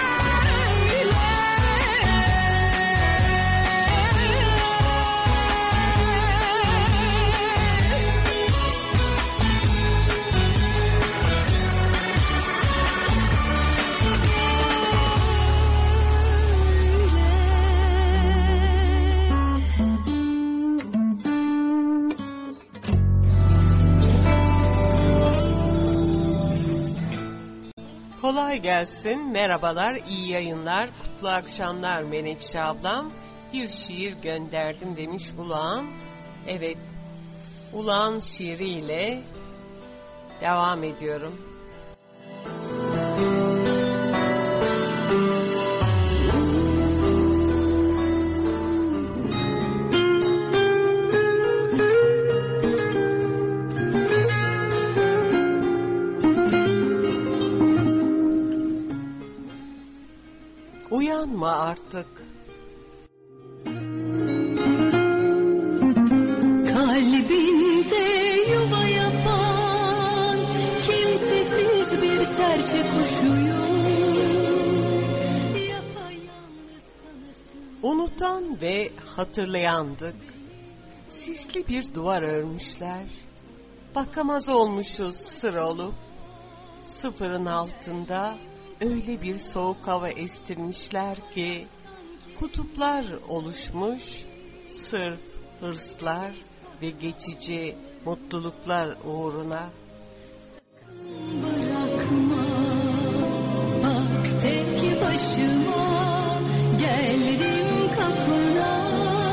Kolay gelsin, merhabalar, iyi yayınlar, kutlu akşamlar Menekşe ablam. Bir şiir gönderdim demiş Ulağan. Evet, Ulağan şiiriyle devam ediyorum. Uyanma artık. kalbinde yuva yapan kimsesiz bir serçe kuşuyum. Unutan ve hatırlayandık. Sisli bir duvar örmüşler. Bakamaz olmuşuz sır olup. Sıfırın altında öyle bir soğuk hava estirmişler ki kutuplar oluşmuş, sırf hırslar ve geçici mutluluklar uğruna. Bırakma, bak tek başıma geldim kapına.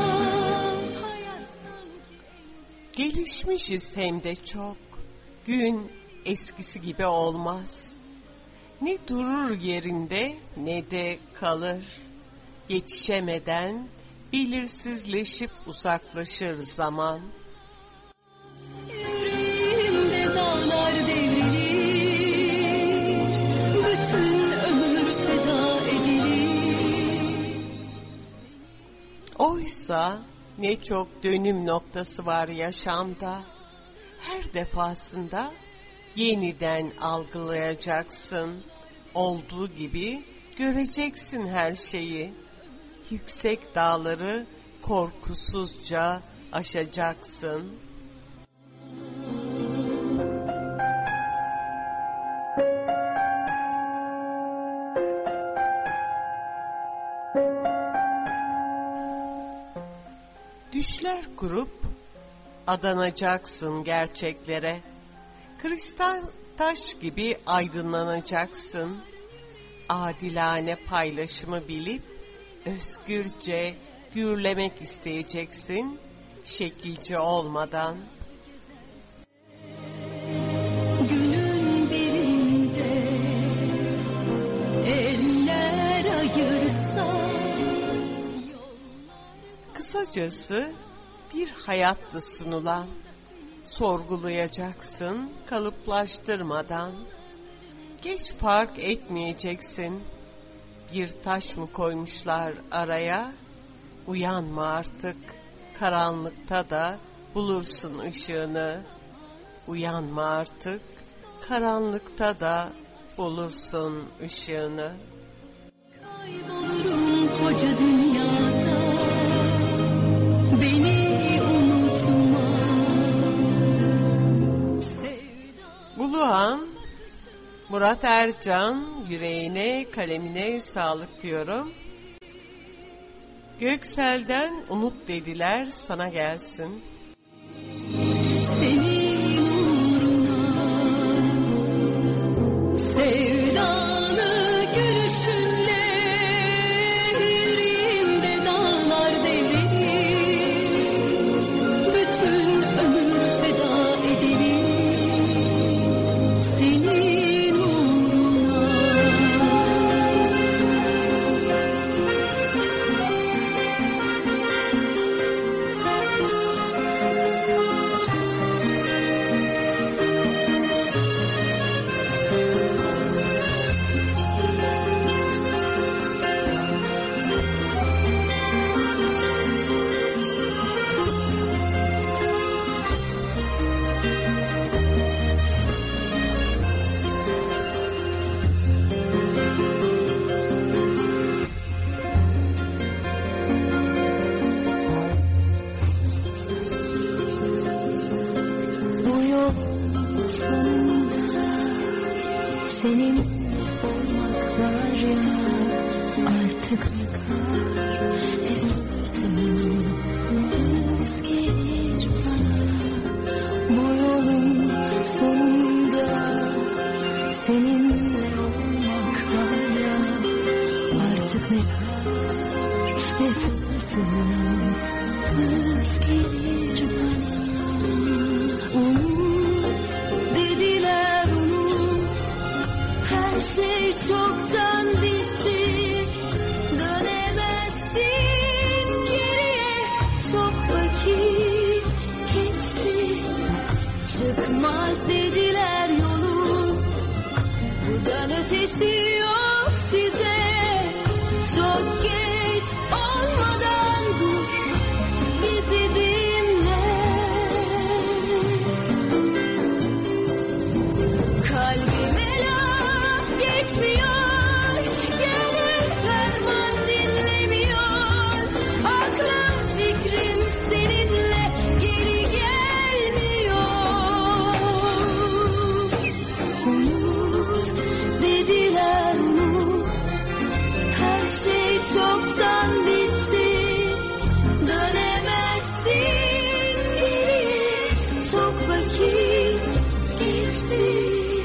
Gelişmişiz hem de çok, gün eskisi gibi olmaz. Ne durur yerinde ne de kalır. Yetişemeden belirsizleşip uzaklaşır zaman. Yüreğimde dağlar devrilir, bütün ömür feda edilir. Oysa ne çok dönüm noktası var yaşamda. Her defasında yeniden algılayacaksın. Olduğu gibi göreceksin her şeyi. Yüksek dağları korkusuzca aşacaksın. Düşler kurup adanacaksın gerçeklere. Kristal taş gibi aydınlanacaksın. Adilane paylaşımı bilip özgürce gürlemek isteyeceksin, şekilci olmadan. Günün birinde eller ayırsa. Kısacası bir hayattı sunulan. Sorgulayacaksın kalıplaştırmadan. Geç fark etmeyeceksin. Bir taş mı koymuşlar araya? Uyanma artık. Karanlıkta da bulursun ışığını. Uyanma artık. Karanlıkta da bulursun ışığını. Kaybolurum koca dünyada. Beni unutma. Buluhan, Murat Ercan, yüreğine, kalemine sağlık diyorum. Göksel'den unut dediler, sana gelsin. Senin uğruna sevdalı gülüşünle fırtınam hız gelir bana. Unut dediler unut, her şey çoktan bitti. Dönemezsin geriye, çok vakit geçti. Çıkmaz dediler yolun, buradan ötesi yok size. Çok geç olmadan dur, bizi dinle. Kalbime laf geçmiyor, gönül ferman dinlemiyor. Aklım fikrim seninle geri gelmiyor. Unut dediler unut, her şey çoktan bitti. Dönemezsin geriye, çok vakit geçti.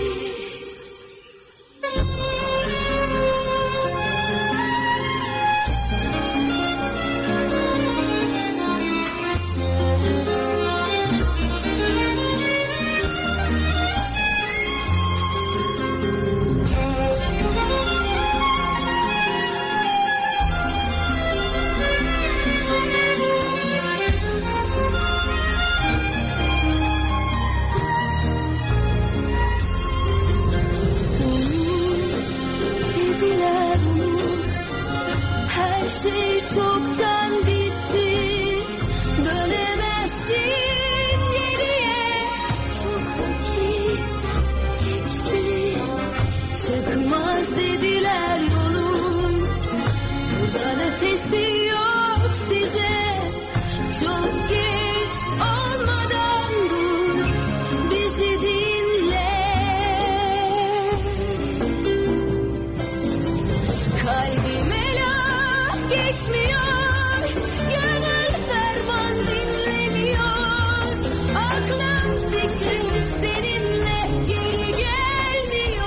Dediler unut, her şey çoktan bitti. Dönemezsin geriye, çok vakit geçti. Çıkmaz dediler yolun, buradan ötesi yok size. Çok geç olmadan dur, bizi dinle. Kalbime laf geçmiyor, gönül ferman dinlemiyor. Aklım fikrim seninle geri gelmiyor.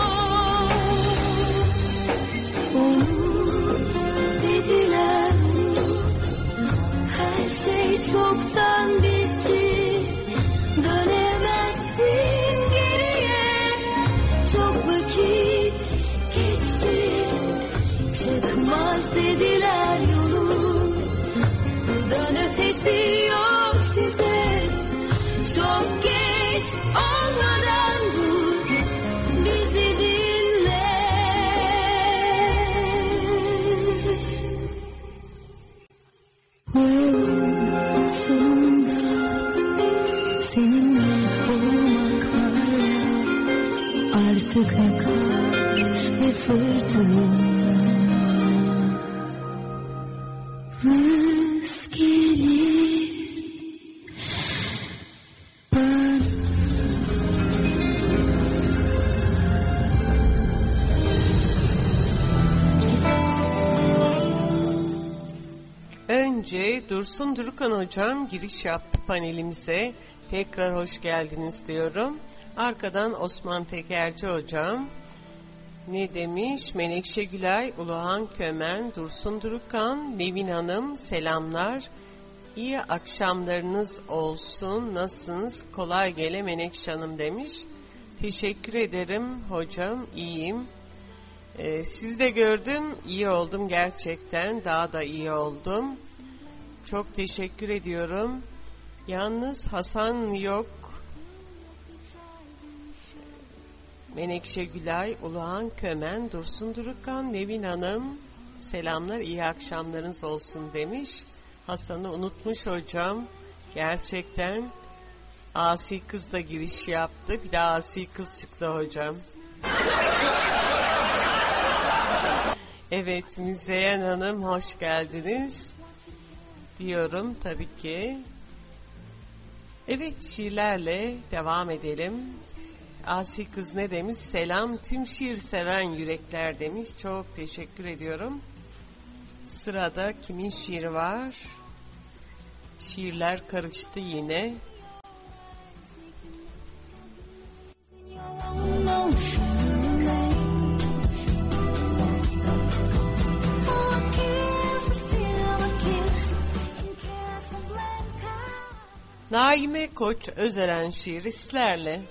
Unut dediler unut, her şey çoktan bitti. Dönemezsin geriye, çok vakit geçti. Çıkmaz dediler yolun, buradan ötesi yok size. Çok geç olmadan dur, bizi dinle. Yolun sonunda seninle olmak var ya, artık akar ve fırtına. Hız gelir bana. Önce Dursun Durukan hocam giriş yaptı panelimize. Tekrar hoş geldiniz diyorum. Arkadan Osman Tekerci hocam ne demiş? Menekşe Gülay, Uluhan Kömen, Dursun Durukan, Nevin Hanım selamlar. İyi akşamlarınız olsun. Nasılsınız? Kolay gele Menekşe Hanım demiş. Teşekkür ederim hocam. İyiyim. Ee, siz de gördüm. İyi oldum gerçekten. Daha da iyi oldum. Çok teşekkür ediyorum. Yalnız Hasan yok. Menekşe Gülay, Uluhan Kömen, Dursun Durukan, Nevin Hanım selamlar, iyi akşamlarınız olsun demiş. Hasan'ı unutmuş hocam. Gerçekten asi kız da giriş yaptı. Bir de asi kız çıktı hocam. Evet, Müzeyyen Hanım hoş geldiniz diyorum tabii ki. Evet, şiirlerle devam edelim. Asi kız ne demiş? Selam tüm şiir seven yürekler demiş. Çok teşekkür ediyorum. Sırada kimin şiiri var? Şiirler karıştı yine. Oh, Naime Koç Özeren şiiri sizlerle.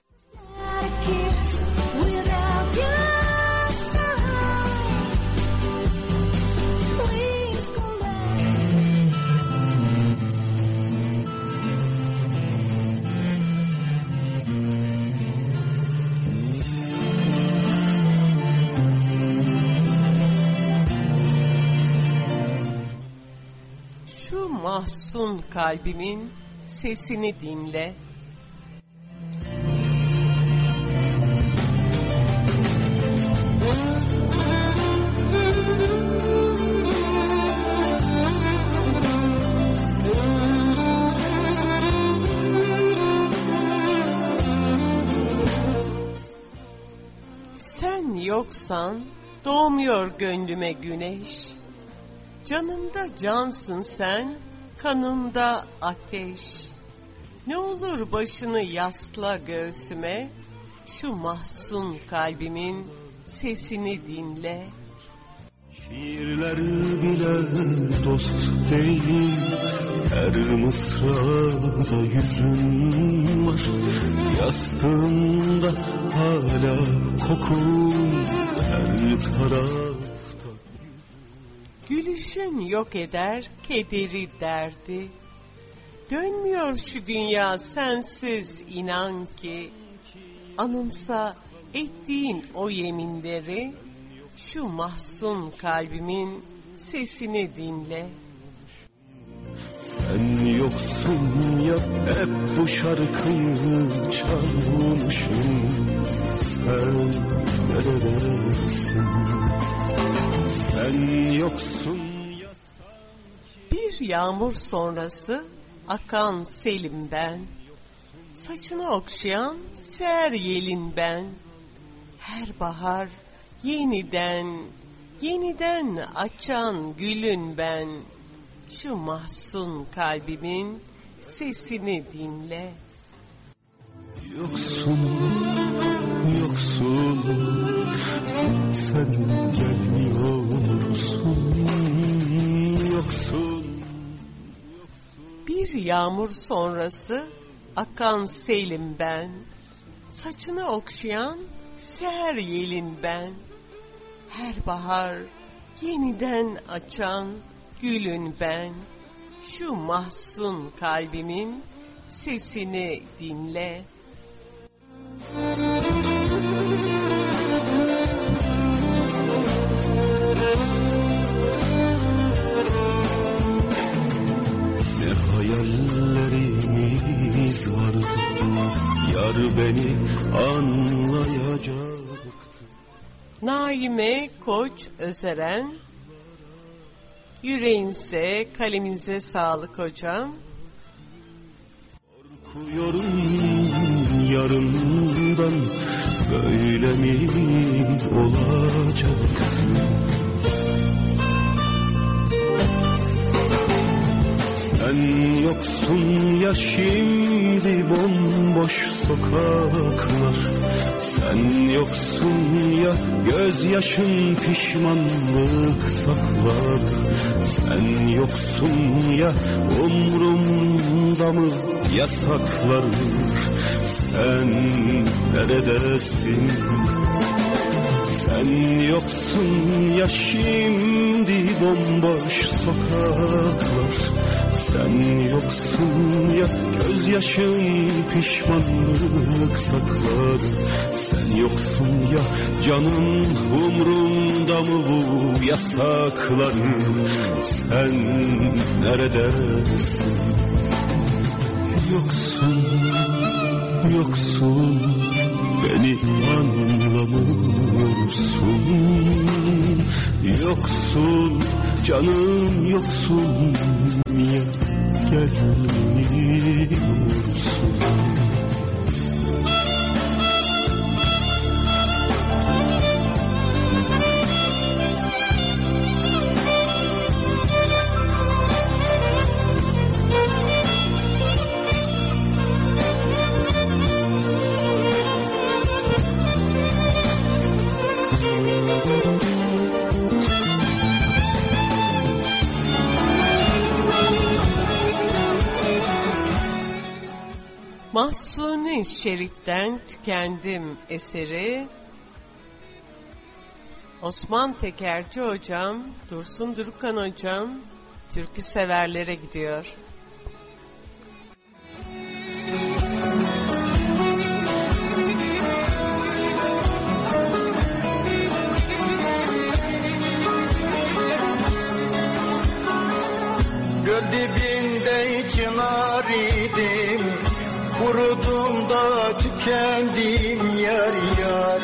Şu mahzun kalbimin sesini dinle. Sen yoksan doğmuyor gönlüme güneş. Canımda cansın sen, kanımda ateş. Ne olur başını yasla göğsüme, şu mahzun kalbimin sesini dinle. Şiirler bile dost değil, her mısrada yüzün var. Yastığımda hala kokun her tarafta. Gülüşün yok eder kederi derdi. Dönmüyor şu dünya sensiz inan ki. Anımsa ettiğin o yeminleri, şu mahzun kalbimin sesini dinle. Sen yoksun ya hep bu şarkıyı çalmışım. Sen neredesin? Sen yoksun ya. Bir yağmur sonrası akan selim ben. Saçını okşayan ser yelin ben. Her bahar yeniden, yeniden açan gülün ben. Şu mahzun kalbimin sesini dinle. Yoksun, yoksun, sen gelmiyorsun. Yoksun. Bir yağmur sonrası akan selim ben. Saçını okşayan ser yelin ben. Her bahar yeniden açan gülün ben. Şu mahzun kalbimin sesini dinle. Ne hayallerimiz vardı, yar beni anlayacaktı. Naime Koç Özeren. Yüreğinize, kalemize sağlık hocam. Korkuyorum yarından, böyle mi olacaksın? Sen yoksun ya şimdi bomboş sokaklar. Sen yoksun ya gözyaşın pişmanlık saklar. Sen yoksun ya umrumda mı yasaklar? Sen neredesin? Sen yoksun ya şimdi bomboş sokaklar. Sen yoksun ya gözyaşın pişmanlık saklar. Sen yoksun ya canım umrumda mı bu yasaklar? Sen neredesin? Yoksun, yoksun, beni anlamıyorsun. Yoksun, canım yoksun, niye gelmiyorsun? Mahsuni Şerif'ten Tükendim eseri Osman Tekerci hocam, Dursun Durkan hocam türkü severlere gidiyor. Göl dibinde çınar idim, kurudum da tükendim yar yar.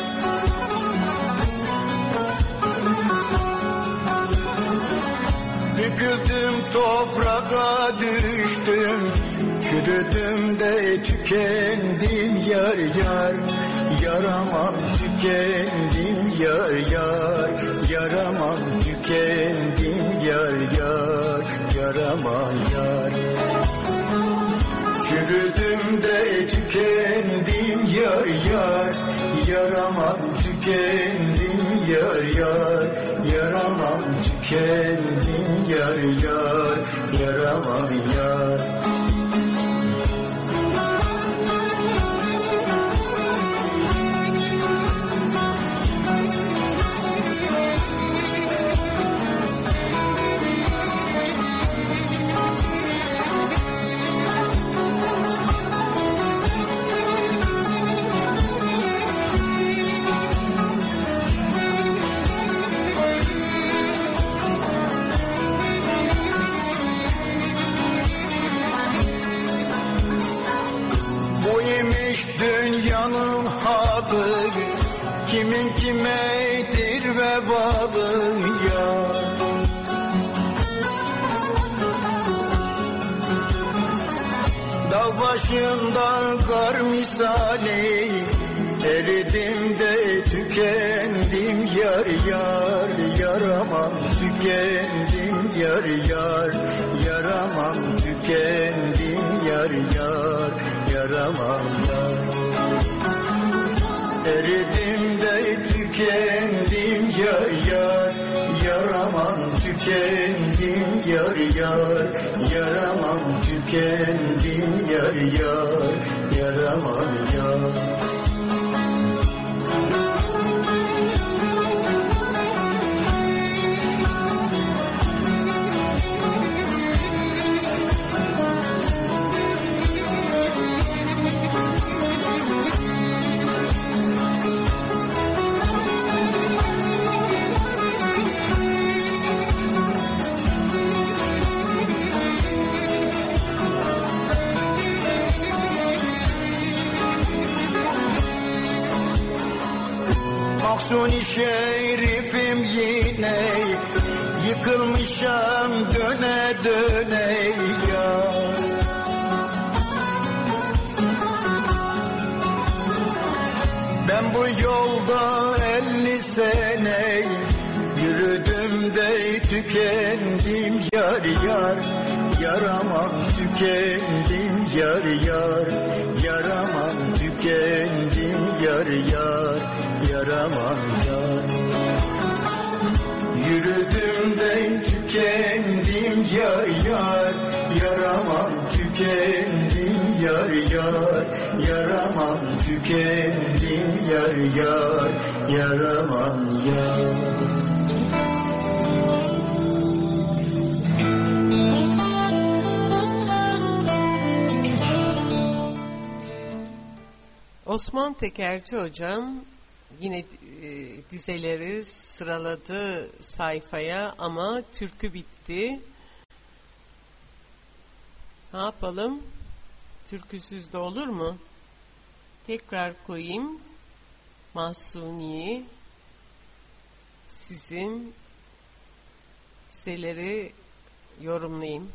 Büküldüm toprağa düştüm, çürüdüm de tükendim yar yar. Yaramam tükendim yar yar, yaramam tükendim yar yar, yaramam yar. Çürüdüm de tükendim yar yar, yaramam tükendim yar yar, yaramam tükendim yar yar, yaramam yar. Dünyanın hadı, kimin kimeydir vebalı ya. Dağ başında kar misali, eridim de tükendim yar yar. Yaramam tükendim yar yar, yaramam tükendim yar yar, yaramam yar. Eridim de tükendim yar yar, yaramam tükendim yar yar, yaramam tükendim yar yar, yaramam yar. Mahsuni Şerif'im yine, yıkılmışam döne döne ya. Ben bu yolda elli sene yürüdüm de tükendim yar yar. Yaramam tükendim yar yar, yaramam tükendim yar yar, yaramam yar. Yürüdüm de tükendim yar yar, yaramam tükendim yar yar, yaramam tükendim yar yar, yaramam yar. Osman Tekerci hocam yine e, dizeleri sıraladı sayfaya ama türkü bitti. Ne yapalım? Türküsüz de olur mu? Tekrar koyayım. Mahsuni'yi sizin dizeleri yorumlayayım.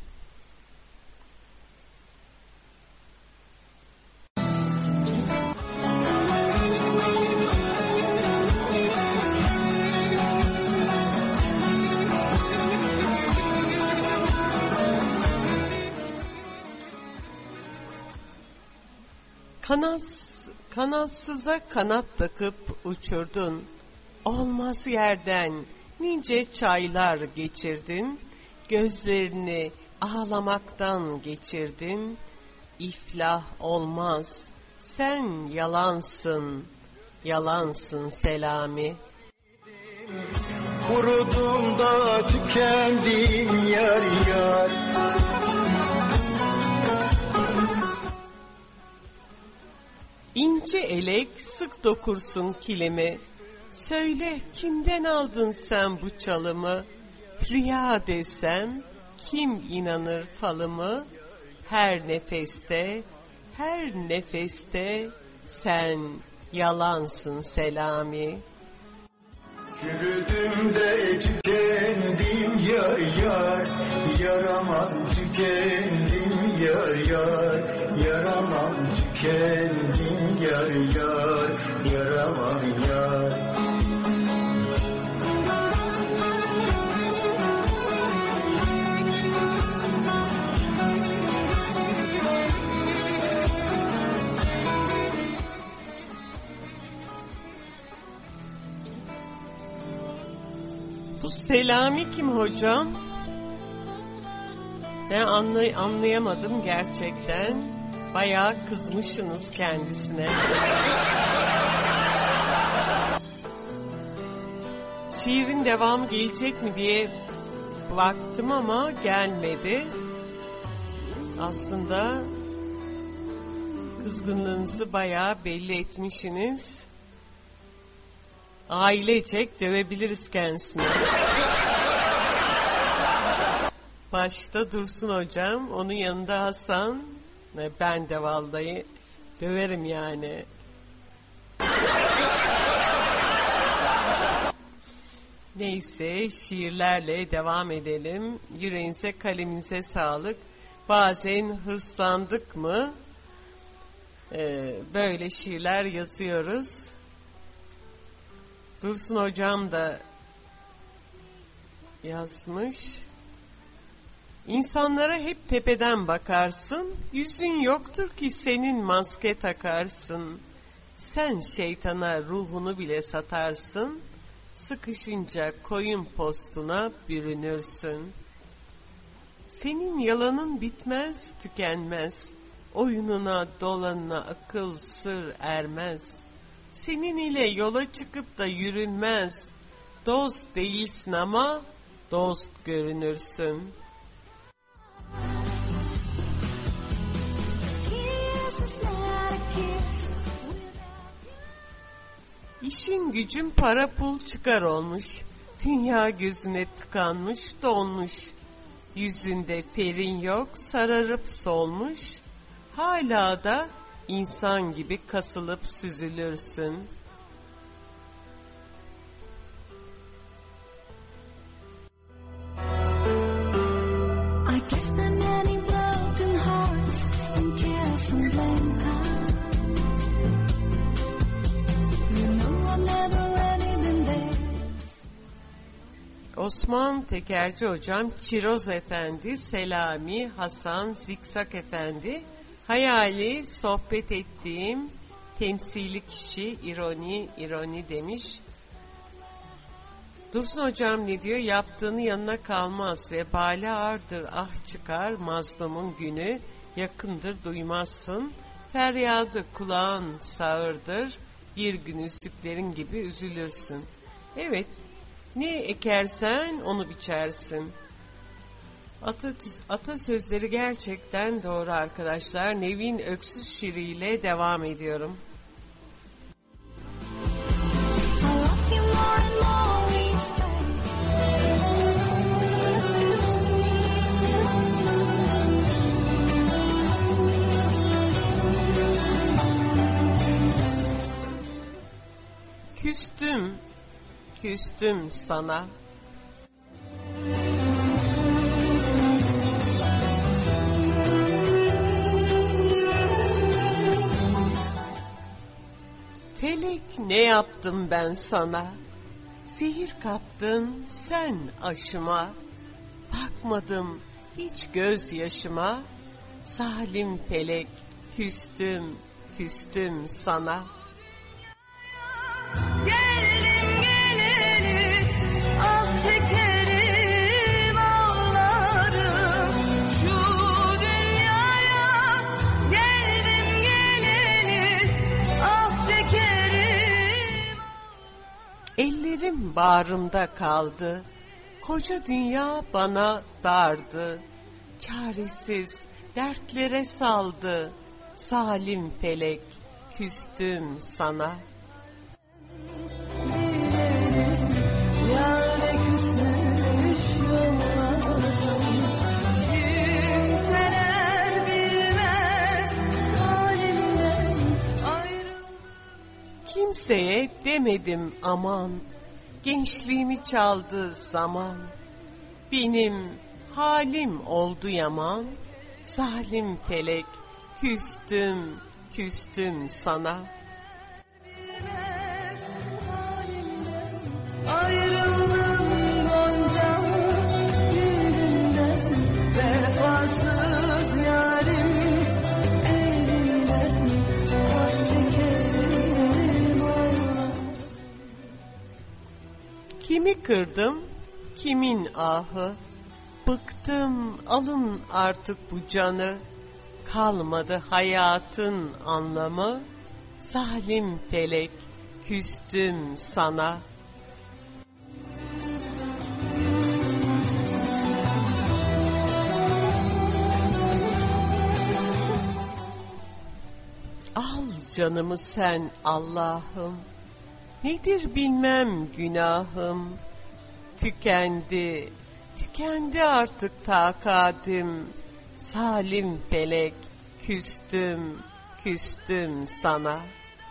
Kanas, kanatsıza kanat takıp uçurdun, olmaz yerden nice çaylar geçirdin, gözlerini ağlamaktan geçirdin, iflah olmaz. Sen yalansın, yalansın Selami. Kurudum da tükendim yar yar. İnce elek sık dokursun kilimi. Söyle kimden aldın sen bu çalımı? Rüya desem kim inanır falımı? Her nefeste, her nefeste sen yalansın Selami. Yürüdüm de tükendim yar yar. Yaramam tükendim yar yar. Yaramam tükendim yar yar. Yaramam yar. Bu Selami kim hocam? Ben anlay anlayamadım gerçekten. Bayağı kızmışsınız kendisine. Şiirin devamı gelecek mi diye baktım ama gelmedi. Aslında kızgınlığınızı bayağı belli etmişsiniz. Ailecek dövebiliriz kendisini. Başta Dursun hocam, onun yanında Hasan. Ben de vallahi döverim yani. Neyse, şiirlerle devam edelim. Yüreğinize, kaleminize sağlık. Bazen hırslandık mı ee, böyle şiirler yazıyoruz. Dursun hocam da yazmış. İnsanlara hep tepeden bakarsın, yüzün yoktur ki senin maske takarsın. Sen şeytana ruhunu bile satarsın, sıkışınca koyun postuna bürünürsün. Senin yalanın bitmez, tükenmez, oyununa dolanına akıl sır ermez. Senin ile yola çıkıp da yürünmez, dost değilsin ama dost görünürsün. İşin gücün para pul çıkar olmuş, dünya gözüne tıkanmış donmuş, yüzünde ferin yok sararıp solmuş, hala da insan gibi kasılıp süzülürsün. Osman Tekerci hocam, Çiroz Efendi, Selami, Hasan, Zikzak Efendi, hayali sohbet ettiğim temsili kişi, ironi, ironi demiş. Dursun hocam ne diyor? Yaptığını yanına kalmaz, vebali ağırdır, ah çıkar, mazlumun günü, yakındır duymazsın, feryadı kulağın sağırdır, bir gün üzdüklerin gibi üzülürsün. Evet, ne ekersen onu biçersin. Atasözleri gerçekten doğru arkadaşlar. Nevin Öksüz şiiriyle devam ediyorum. Küstüm, küstüm sana. Felek ne yaptım ben sana? Zehir kattın sen aşıma. Bakmadım hiç gözyaşıma. Zalim felek küstüm, küstüm sana. Geldim geleli ah çekerim ağlarım şu dünyaya. Kederim bağrımda kaldı, koca dünya bana dardı. Çaresiz dertlere saldı, zalim felek, küstüm sana. Yâre küsmüş yollarım, kimseler bilmez halimden ayrı. Kimseye demedim aman, gençliğimi çaldı zaman. Benim halim oldu yaman, zalim felek, küstüm, küstüm sana. Ayrıldım gonca gülünden, vefasız yarim elinden, ah çekerim Allah. Kimi kırdım, kimin ahı, bıktım alın artık bu canı, kalmadı hayatın anlamı, zalim felek, küstüm sana. Al canımı sen Allah'ım, nedir bilmem günahım, tükendi, tükendi artık takatim, zalim felek, küstüm, küstüm sana.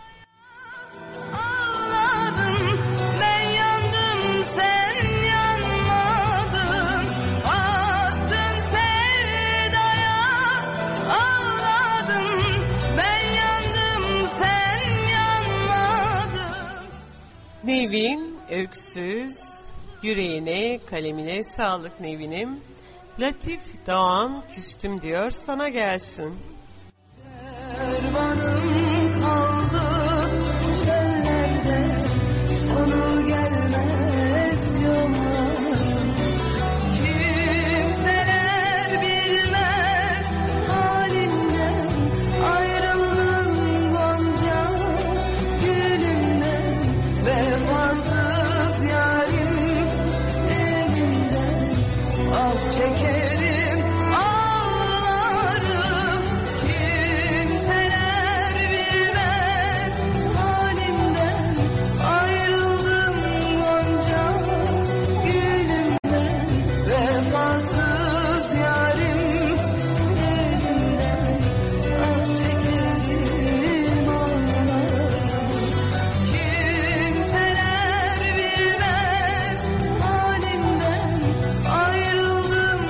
Ağladım, ben yandım, sen yanmadın. Attın sevdaya, ağladım, ben yandım, sen yanmadın. Nevin Öksüz, yüreğine, kalemine sağlık Nevin'im. Latif Doğan, küstüm diyor, sana gelsin. Dermanım kaldı çöllerde, sonu gelmez yollarım. Kimseler bilmez halimden, ayrıldım gonca gülümden, vefasız yarim elinden, ah çekerim ağlarım. Kimseler bilmez halimden, ayrıldım gonca gülümden, vefasız yarim elinden, ah çekerim ağlarım. Kimseler bilmez halimden, ayrıldım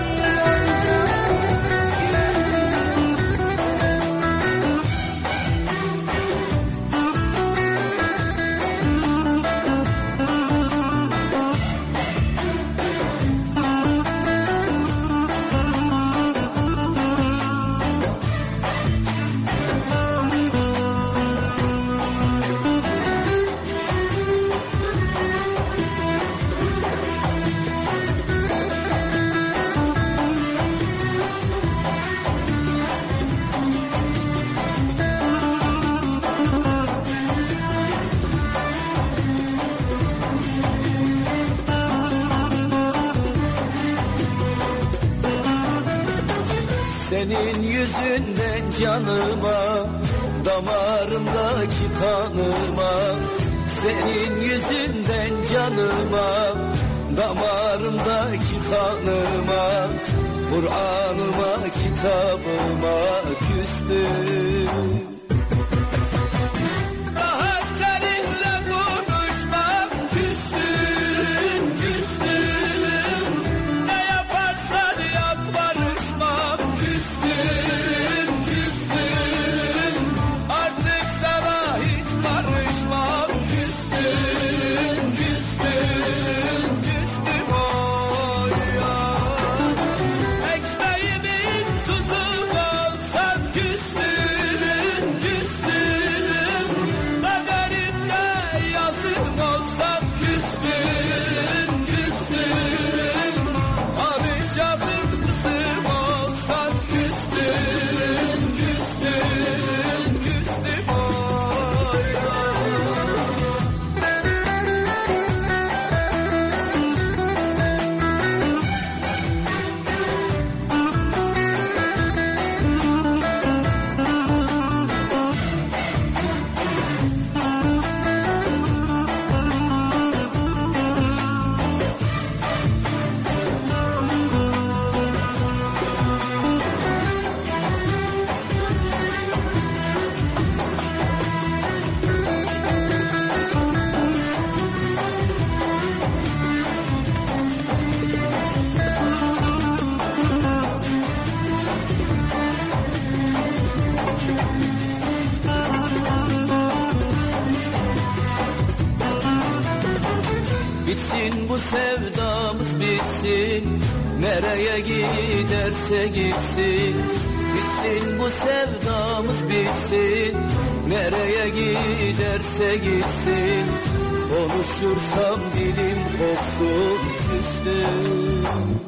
Senin yüzünden canıma, damarımdaki kanıma. Senin yüzünden canıma, damarımdaki kanıma. Kur'an'ıma, kitabıma küstüm. Daha seninle konuşmam, küstüm, küstüm. Ne yaparsan yap barışmam, küstüm, küstüm. Artık sana hiç karışmam, küstüm, küstüm, küstüm oy ya. Ekmeğimin tuzunu alsan küstüm. sevdamız bitsin, nereye giderse gitsin. Bitsin bu sevdamız bitsin, nereye giderse gitsin. Konuşursam dilim kopsun küstüm.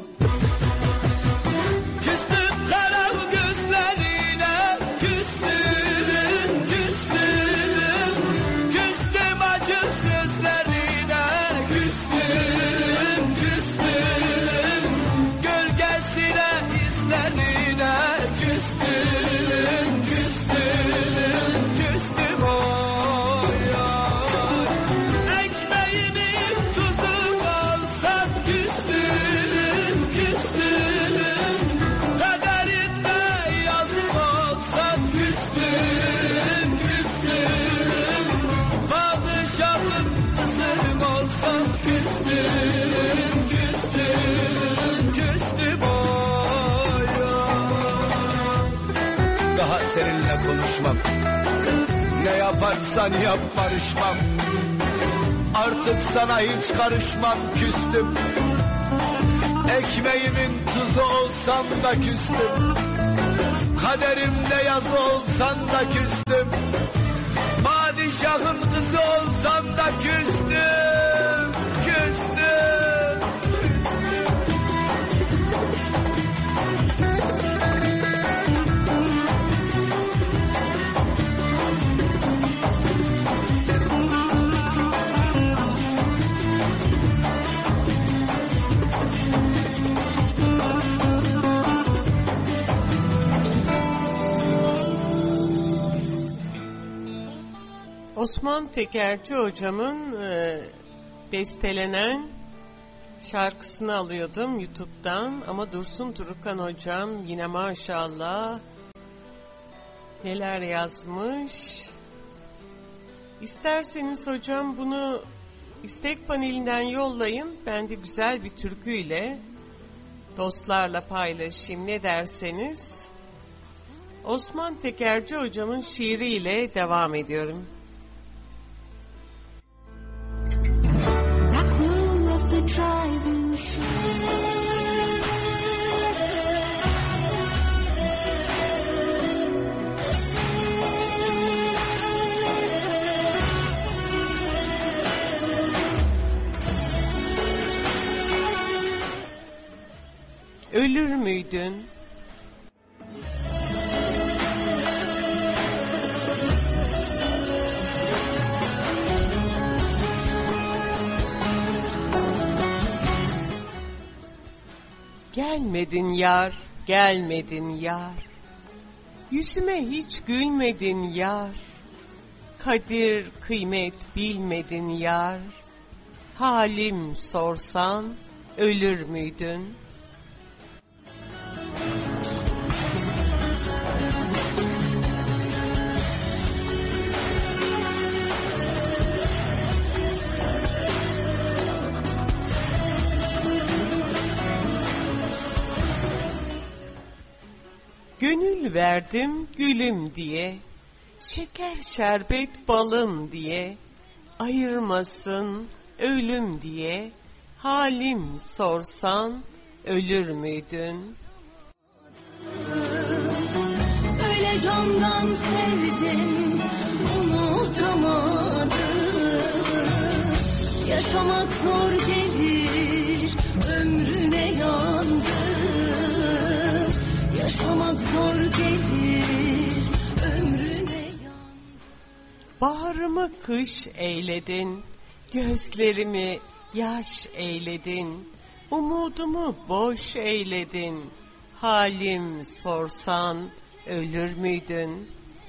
Küstüm kara gözlerine, küstüm, küstüm. Küstüm acı sözlerine, küstüm, küstüm. Gölgesine, izlerine, küstüm, küstüm, küstüm oy oy. Ekmeğimin tuzu alsam küstüm, küstüm. Kaderinde yazık olsam küstüm, küstüm. Padişahın kızım olsam küstüm, küstüm, küstüm oy oy. Daha seninle konuşmam, ne yaparsan yap barışmam. Artık sana hiç karışmam, küstüm. Ekmeğimin tuzu olsam da küstüm. Kaderimde yazı olsan da küstüm. Padişahın kızı olsam da küstüm, küstüm. Osman Tekerci hocamın e, bestelenen şarkısını alıyordum YouTube'dan ama Dursun Turukan hocam yine maşallah neler yazmış. İsterseniz hocam bunu istek panelinden yollayın. Ben de güzel bir türküyle dostlarla paylaşayım, ne derseniz. Osman Tekerci hocamın şiiriyle devam ediyorum. Driving Ölür müydün? Gelmedin yar, gelmedin yar. Yüzüme hiç gülmedin yar. Kadir kıymet bilmedin yar. Halim sorsan ölür müydün? Gönül verdim gülüm diye, şeker şerbet balım diye, ayırmasın ölüm diye, halim sorsan ölür müydün? Öyle candan sevdim, unutamadım. Yaşamak zor gelir, ömrüne yandım. Yaşamak zor gelir, ömrüne yandım. Baharımı kış eyledin, gözlerimi yaş eyledin, umudumu boş eyledin, halim sorsan ölür müydün?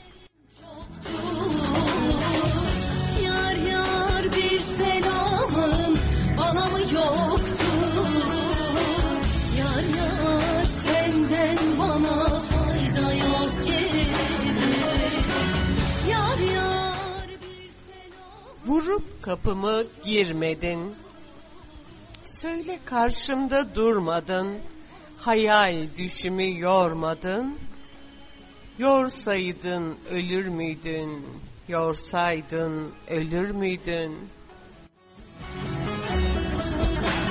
Yar yar bir selamın bana mı yoktur? Yar yar senden bana fayda yok gibi. Yar yar bir selam. Vurup kapımı girmedin, söyle karşımda durmadın, hayal düşümü yormadın. Yorsaydın ölür müydün, yorsaydın ölür müydün?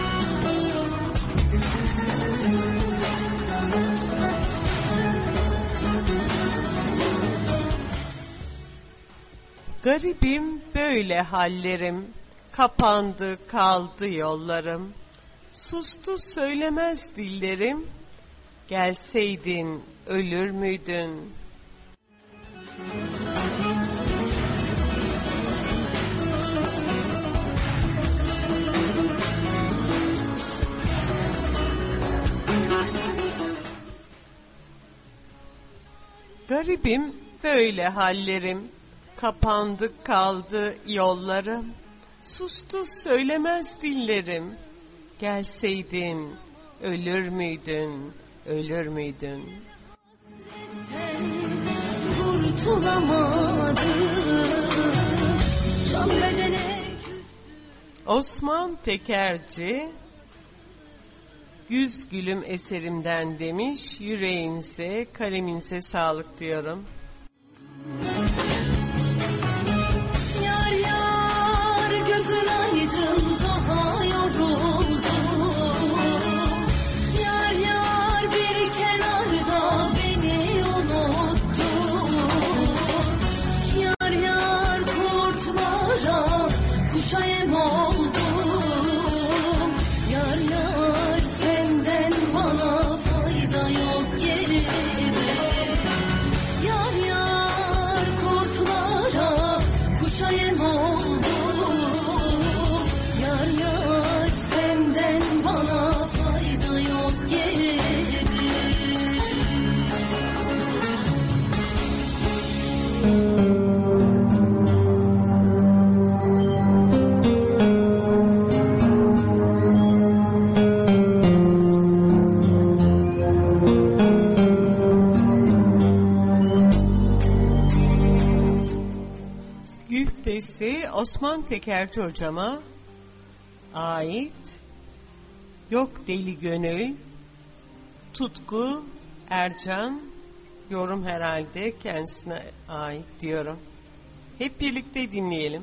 Garibim böyle hallerim, kapandı kaldı yollarım. Sustu söylemez dillerim, gelseydin ölür müydün? Garibim böyle hallerim, kapandı kaldı yollarım. Sustu söylemez dillerim, gelseydin ölür müydün, ölür müydün? Osman Tekerci, Yüz Gülüm eserimden demiş, yüreğinize, kaleminize sağlık diyorum. Yar yar gözün aydın daha yoruldum. Yar yar bir kenarda beni unuttun. Yar yar kurtlara kuşa yem oldum. Yar yar senden bana fayda yok gelir. Yar yar kurtlara kuşa yem oldum. Yar yar senden bana fayda yok gelir. Güftesi Osman Tekerci hocama ait. Yok deli gönül, tutku Ercan, yorum herhalde kendisine ait diyorum. Hep birlikte dinleyelim.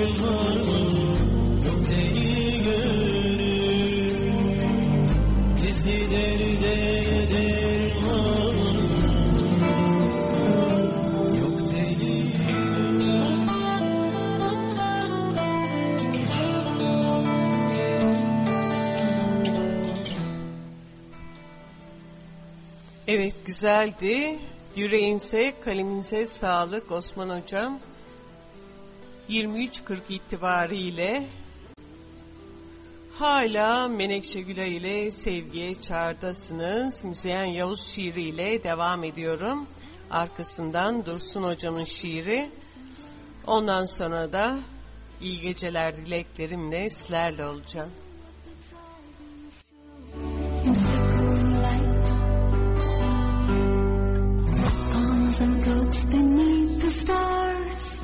derman, yok deli gönlüm, gizli derde derman, yok deli. Evet, güzeldi. Yüreğinize, kalemize sağlık Osman Hocam. yirmi üç kırk itibariyle hala Menekşe Gülay ile Sevgiye Çağrı'dasınız. Müzeyyen Yavuz şiiriyle devam ediyorum. Arkasından Dursun Hocam'ın şiiri. Ondan sonra da iyi geceler dileklerimle sizlerle olacağım. And goats beneath the stars.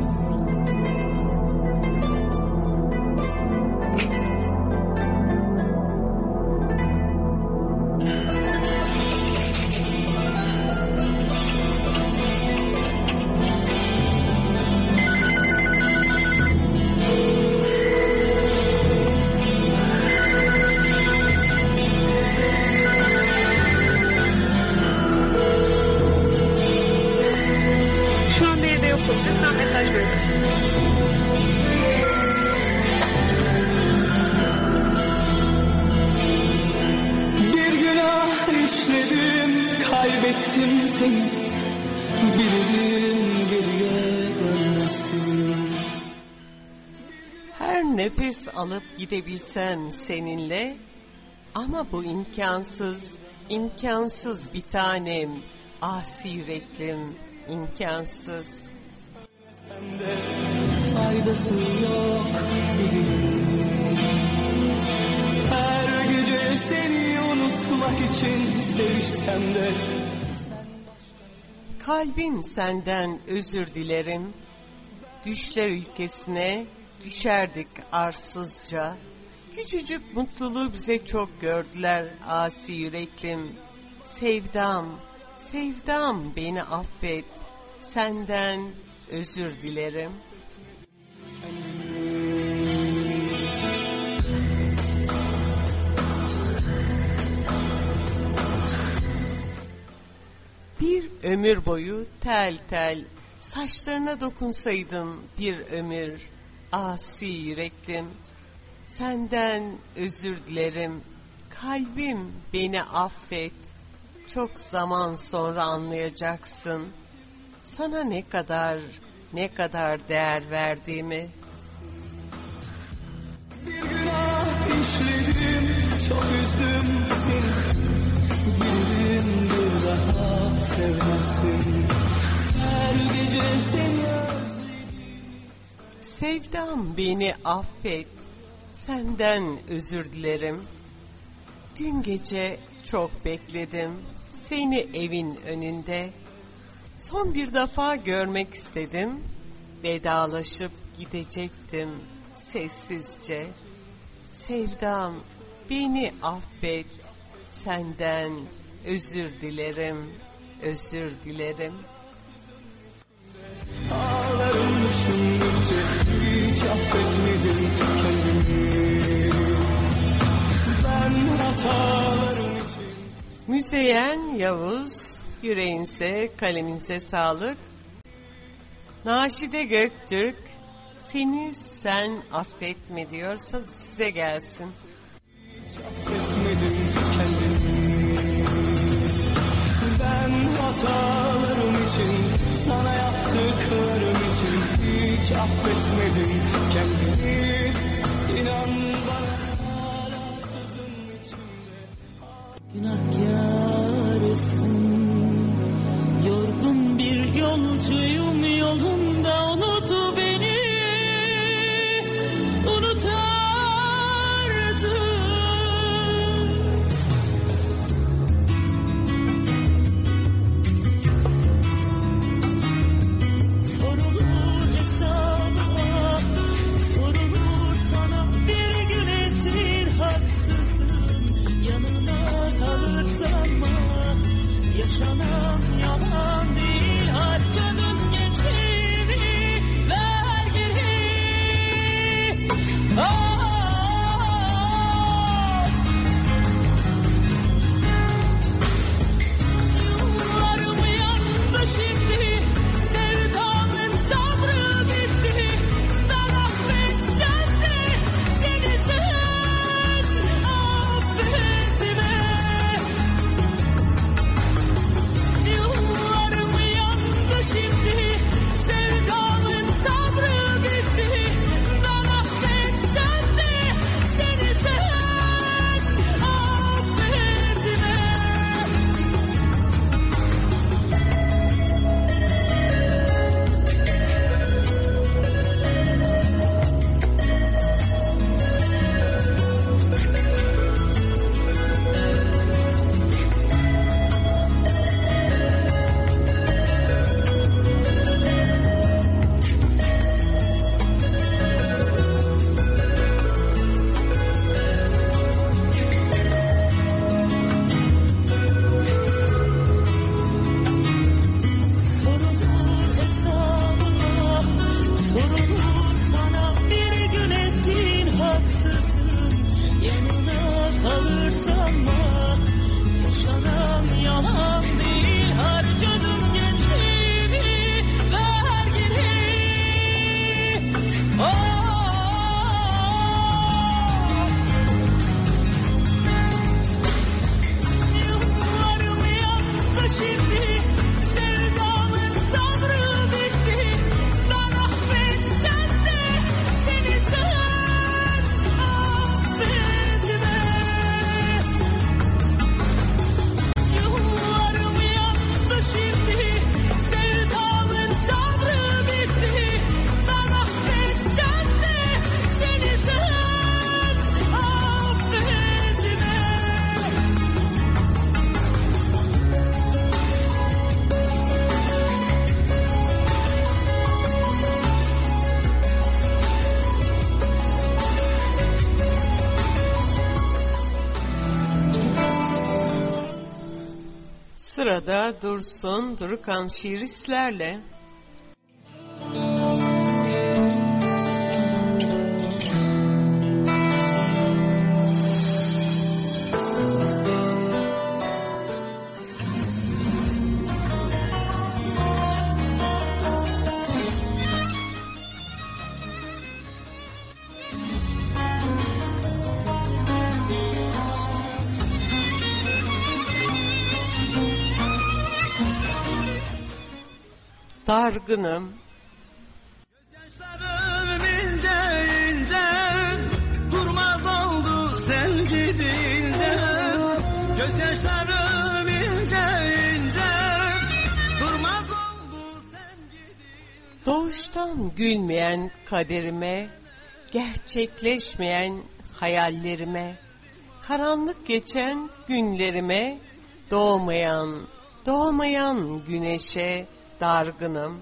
Kaybettim seni, bilirim geriye dönmesin. Her nefes alıp gidebilsem seninle, ama bu imkansız, imkansız bir tanem, asi yüreklim, imkansız. Sende faydası yok bilirim. Her gece seni unutmak için sevişsem de. Kalbim senden özür dilerim. Düşler ülkesine düşerdik arsızca. Küçücük mutluluğu bize çok gördüler asi yüreklim. Sevdam, sevdam beni affet. Senden özür dilerim. Bir ömür boyu tel tel saçlarına dokunsaydım bir ömür asi yüreklim. Senden özür dilerim. Kalbim beni affet. Çok zaman sonra anlayacaksın. Sana ne kadar, ne kadar değer verdiğimi. Bir günah işledim, çok üzdüm seni. Bilirim bir daha sevmezsin. Her gece seni özledim. Sevdam beni affet. Senden özür dilerim. Dün gece çok bekledim. Seni evin önünde. Son bir defa görmek istedim. Vedalaşıp gidecektim sessizce. Sevdam beni affet. Senden özür dilerim. Özür dilerim. Ağlarım düşündükçe hiç affetmedim kendimi. Ben hatalarım için. Müzeyyen Yavuz, yüreğinize, kaleminize sağlık. Naşide Göktürk, seni sen affetme diyorsa size gelsin. Hiç affetmedim kendimi. Ben hatalarım için, sana yaptıklarım için hiç affetmedim kendimi. İnan bana hala sızın içimde. Günahkarsın, yorgun bir yolcuyum, yolunda unut beni, unut artık. Sorulur hesabına, sorulur sana, bir gün ettir haksızlığın, yanına kalır Sırada Dursun Durukan şiiristlerle. Dargınım. Gözyaşlarım ince ince, durmaz oldu sen gidince. Gözyaşlarım ince ince, durmaz oldu sen gidince. Doğuştan gülmeyen kaderime, gerçekleşmeyen hayallerime, karanlık geçen günlerime, doğmayan, doğmayan güneşe dargınım.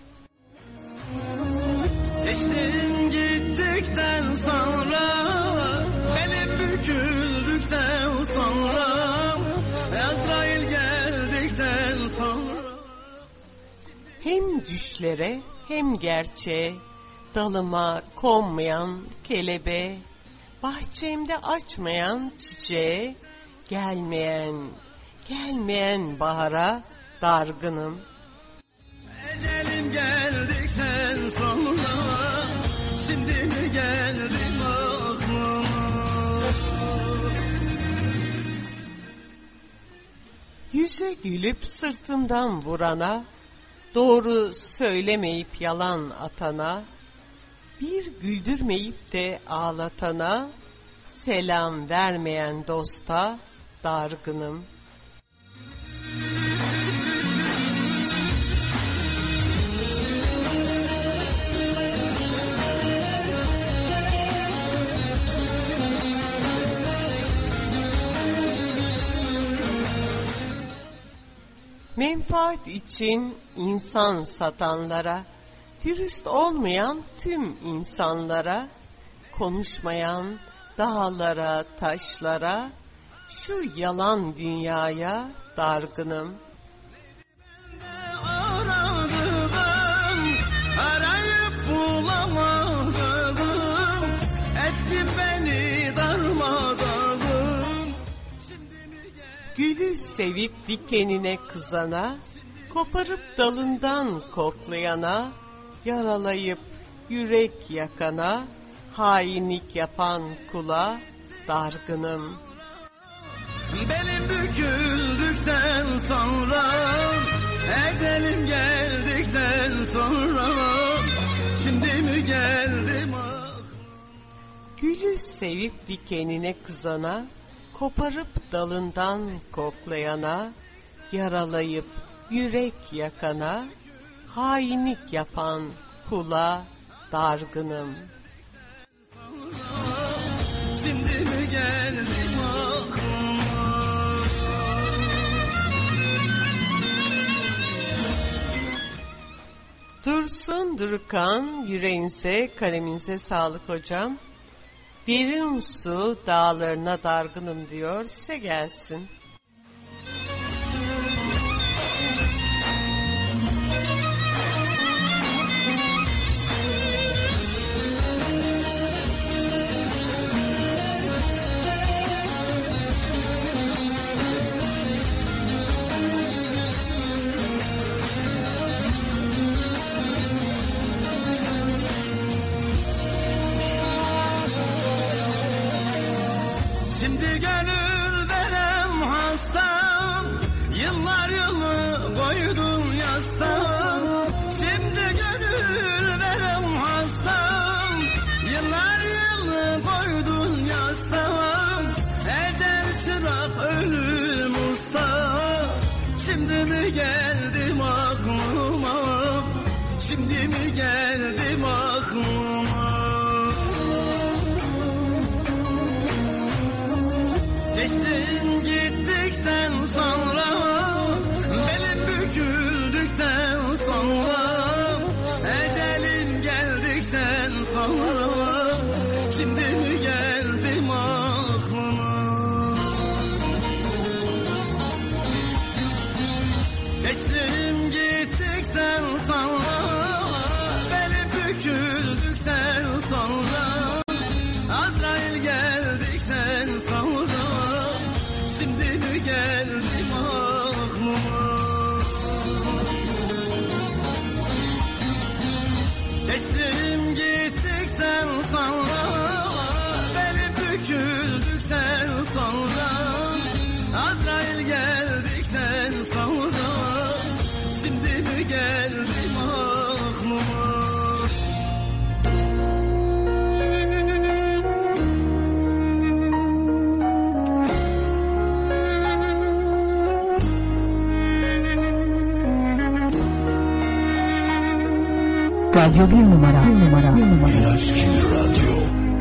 Geçtin gittikten sonra, beni büküldükten sonra, Azrail geldikten sonra. Hem düşlere hem gerçeğe, dalıma konmayan kelebeğe, bahçemde açmayan çiçeğe, gelmeyen, gelmeyen bahara dargınım. Ecelim geldikten sonra, şimdi mi geldim aklıma? Yüze gülüp sırtımdan vurana, doğru söylemeyip yalan atana, bir güldürmeyip de ağlatana, selam vermeyen dosta dargınım. Menfaat için insan satanlara, dürüst olmayan tüm insanlara, konuşmayan dağlara, taşlara, şu yalan dünyaya dargınım. Aradım, arayıp bulamadım, etti beni darmadağın. Gülü sevip dikenine kızana, koparıp dalından koklayana, yaralayıp yürek yakana, hainlik yapan kula dargınım. Benim büküldükten sonra, ecelim geldikten sonra, şimdi mi geldim ah? Gülü sevip dikenine kızana, koparıp dalından koklayana, yaralayıp yürek yakana, hainlik yapan kula dargınım. Şimdi mi geldim aklıma? Dursun Durukan, yüreğinize, kaleminize sağlık hocam. Derin su dağlarına dargınım diyor, size gelsin. Şimdi gönül verem hastam, yıllar yılı koydum yastam. Şimdi gönül verem hastam, yıllar yılı koydum yastam. Ecel çırak ölüm usta, şimdi mi geldim aklıma? Şimdi mi geldim aklıma? Geçtin gittikten sonra, belim büküldükten sonra, ecelim geldikten sonra, şimdi mi geldim aklıma? büküldükten sonra, Azrail geldikten sonra, şimdi mi geldim aklıma? Teslim gittikten sonra, beni büküldükten sonra, Azrail geldikten sonra, şimdi mi geldim aklıma? Radyo bir numara, bir numara, bir numara. Aşkın Radyo.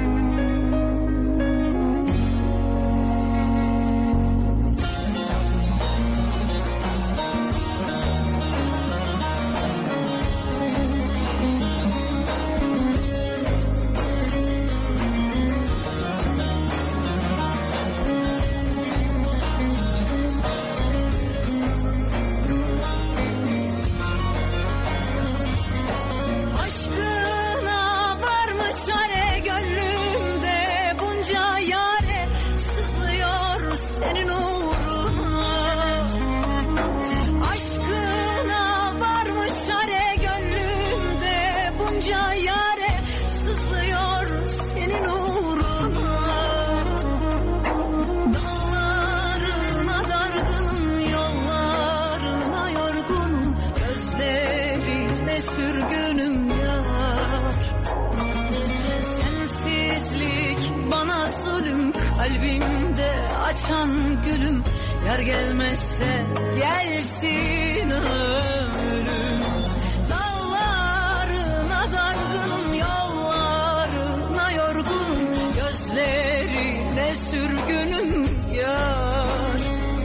Yar gelmezse gelsin ölüm. Dağlarına dargınım, yollarına yorgunum, gözlerine sürgünüm yar.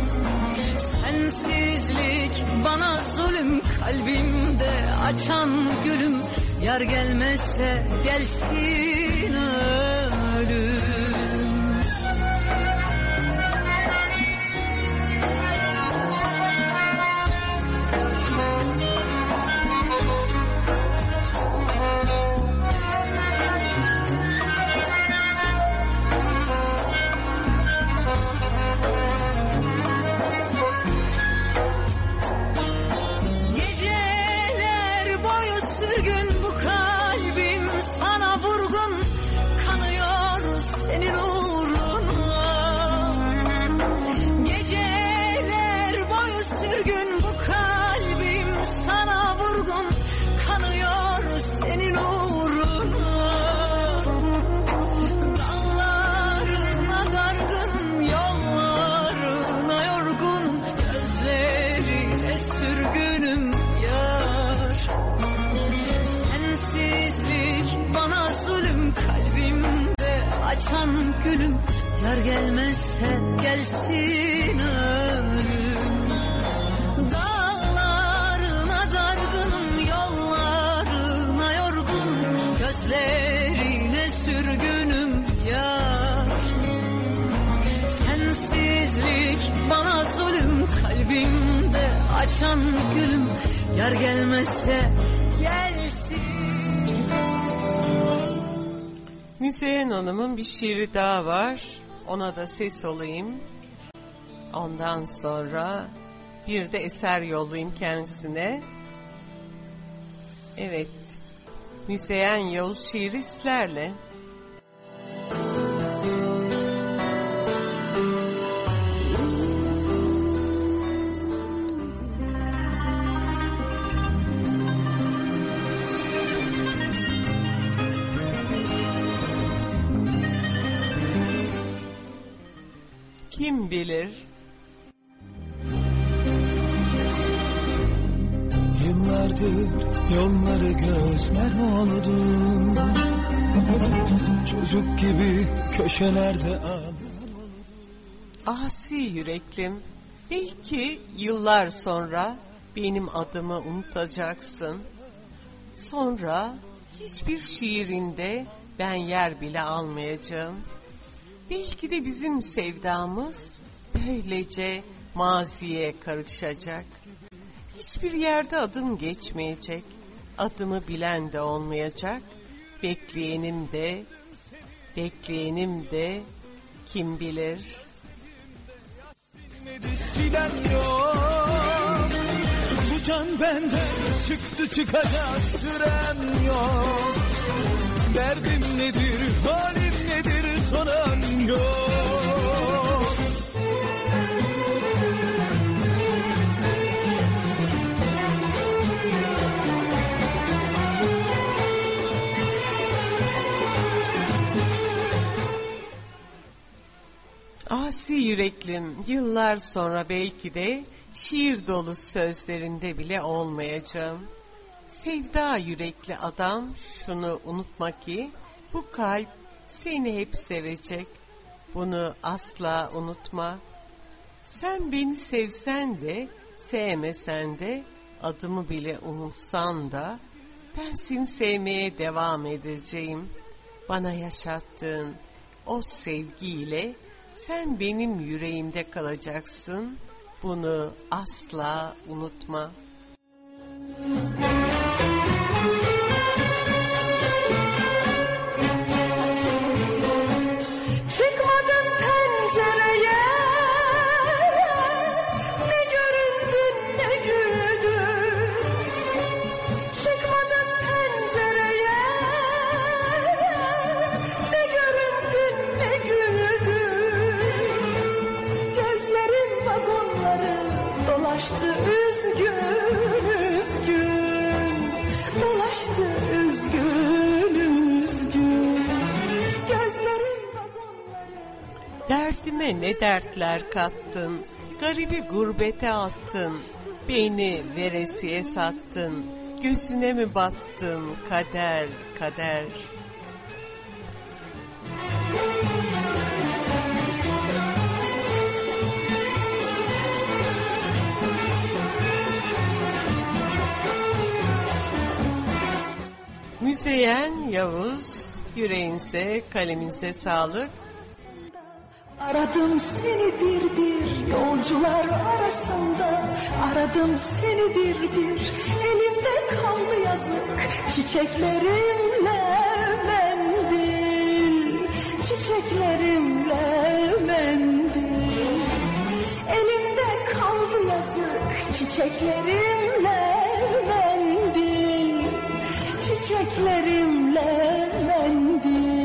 Sensizlik bana zulüm, kalbimde açan gülüm. Yar gelmezse gelsin ölüm. Gülüm, yar gelmezse gelsin ölüm. Dağlarına dargınım, yollarına yorgunum, gözlerine sürgünüm yar. Sensizlik bana zulüm, kalbimde açan gülüm. Yar gelmezse gelsin. Müzeyyen Hanım'ın bir şiiri daha var. Ona da ses olayım. Ondan sonra bir de eser yollayayım kendisine. Evet. Müzeyyen Yavuz şiiri sizlerle. Kim bilir? Yıllardır yolları gözler oldum, çocuk gibi köşelerde ağlar. Asi yüreklim, belki yıllar sonra benim adımı unutacaksın. Sonra hiçbir şiirinde ben yer bile almayacağım. Belki de bizim sevdamız böylece maziye karışacak. Hiçbir yerde adım geçmeyecek, adımı bilen de olmayacak. bekleyenim de, bekleyenim de kim bilir. Silen yok, bu can benden çıktı çıkacak süren yok. Derdim nedir, halim nedir soran yok. Asi yüreklim, yıllar sonra belki de şiir dolu sözlerinde bile olmayacağım. Sevda yürekli adam, şunu unutma ki bu kalp seni hep sevecek. Bunu asla unutma. Sen beni sevsen de sevmesen de, adımı bile unutsan da ben seni sevmeye devam edeceğim. Bana yaşattığın o sevgiyle sen benim yüreğimde kalacaksın. Bunu asla unutma. Çıkmadın pencereye, ne göründün ne güldün. Çıkmadın pencereye, ne göründün ne güldün. Gözlerin vagonları dolaştı üzgün üzgün. Dolaştı üzgün üzgün. Gözlerin Derdime ne dertler kattın, garibi gurbete attın, beni veresiye sattın, gözüne mi battın kader kader. Müzeyyen Yavuz, yüreğinize, kaleminize sağlık. Aradım seni bir bir yolcular arasında. Aradım seni bir bir, elimde kaldı yazık. Çiçeklerimle mendil, çiçeklerimle mendil. Elimde kaldı yazık. Çiçeklerimle mendil, çiçeklerimle mendil.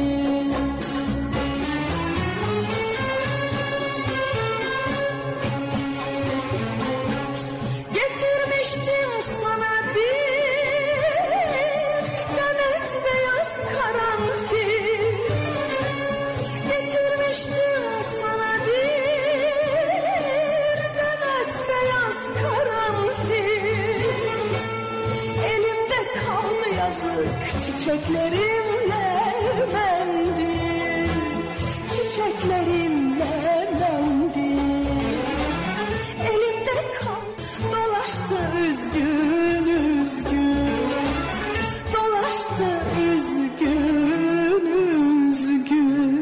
Getirmiştim sana bir demet beyaz karanfil. Getirmiştim sana bir demet beyaz karanfil. Elimde kaldı yazık. Çiçeklerimle mendil, çiçeklerimle mendil. Elimde kaldı. Dolaştı üzgün üzgün, dolaştı üzgün üzgün.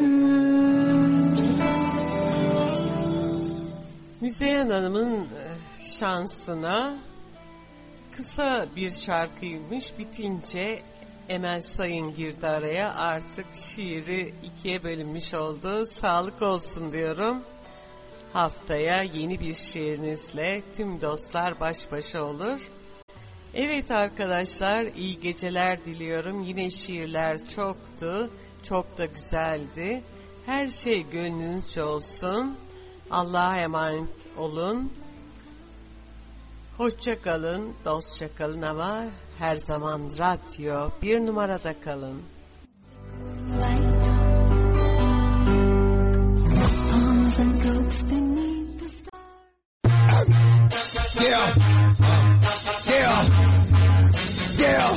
Müzeyyen Hanım'ın şansına kısa bir şarkıymış, bitince Emel Sayın girdi araya, artık şiiri ikiye bölünmüş oldu. Sağlık olsun diyorum. Haftaya yeni bir şiirinizle tüm dostlar baş başa olur. Evet arkadaşlar, iyi geceler diliyorum. Yine şiirler çoktu, çok da güzeldi. Her şey gönlünüzce olsun. Allah'a emanet olun. Hoşça kalın, dostça kalın ama her zaman radyo bir numarada kalın. Yeah, yeah, yeah.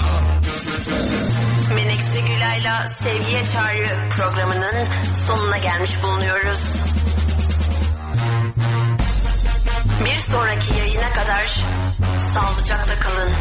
Menekşe Gülay'la Sevgiye Çağrı programının sonuna gelmiş bulunuyoruz. Bir sonraki yayına kadar sağlıcakla kalın.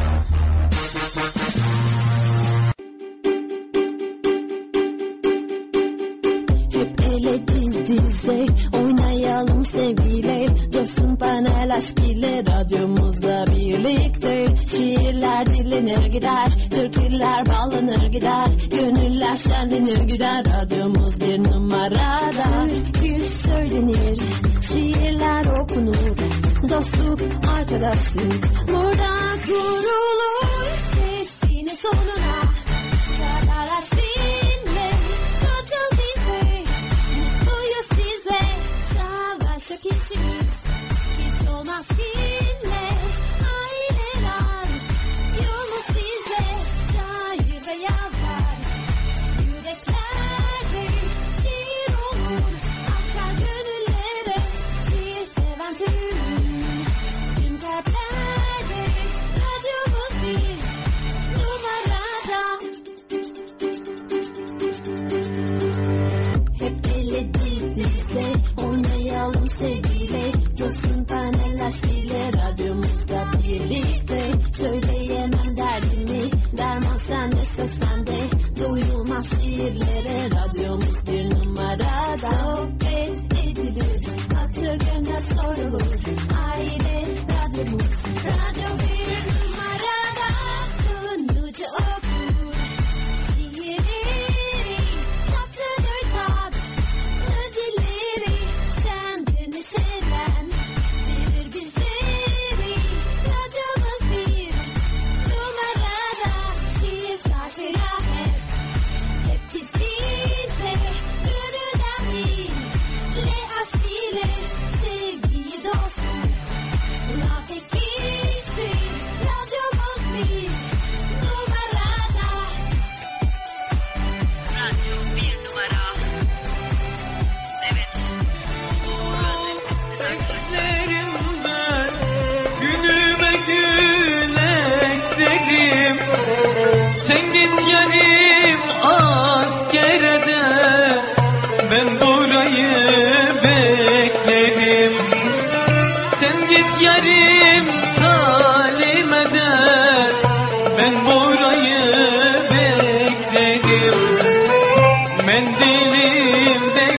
Hep ele diz dize oynayalım sevgiyle, coşsun panel panel aşk ile radyomuzla birlikte. Şiirler dinlenir gider, türküler bağlanır gider, gönüller şenlenir gider. Radyomuz bir numarada. Türkü söylenir, şiirler okunur, dostluk, arkadaşlık burada kurulur. Sesini sonuna kadar aç dinle, katıl bize, mutluyuz sizle. Savaşa kişimiz hiç olmaz kinle, aileler yolumuz sizle. Şair ve yazar yüreklerde şiir olur, akar gönüllere. Şiir seven tüm tüm kalplerde radyomuz bir numarada. Hep ele dizdize oynayalım sevgiyle, coşsun panel aşk ile radyomuzda birlikte. Söyleyemem derdimi, derman sende, söz sende, duyulmaz şiirlere radyomuz bir numarada. Sohbet edilir, hatır gönle sorulur, aile radyomuz, radyo bir numarada. Sunucu okur şiirleri, tatlıdır tat, ödülleri, şendir neşelen, bilir bizleri. Radyomuz bir numarada. Şiir şarkıya hep, hep biz bize, gönülden dille, aşk ile, sevgiyi dostluk, buna pek kişi. Radyomuz bir numarada. Radyo bir numara. Evet. Doğru nefesiniz arkadaşlar. Ellerimden günüme gül ekledim. Sen git yarim askere de, ben burayı bekledim. Sen git yarim talime de, ben burayı bekledim. Mendilimde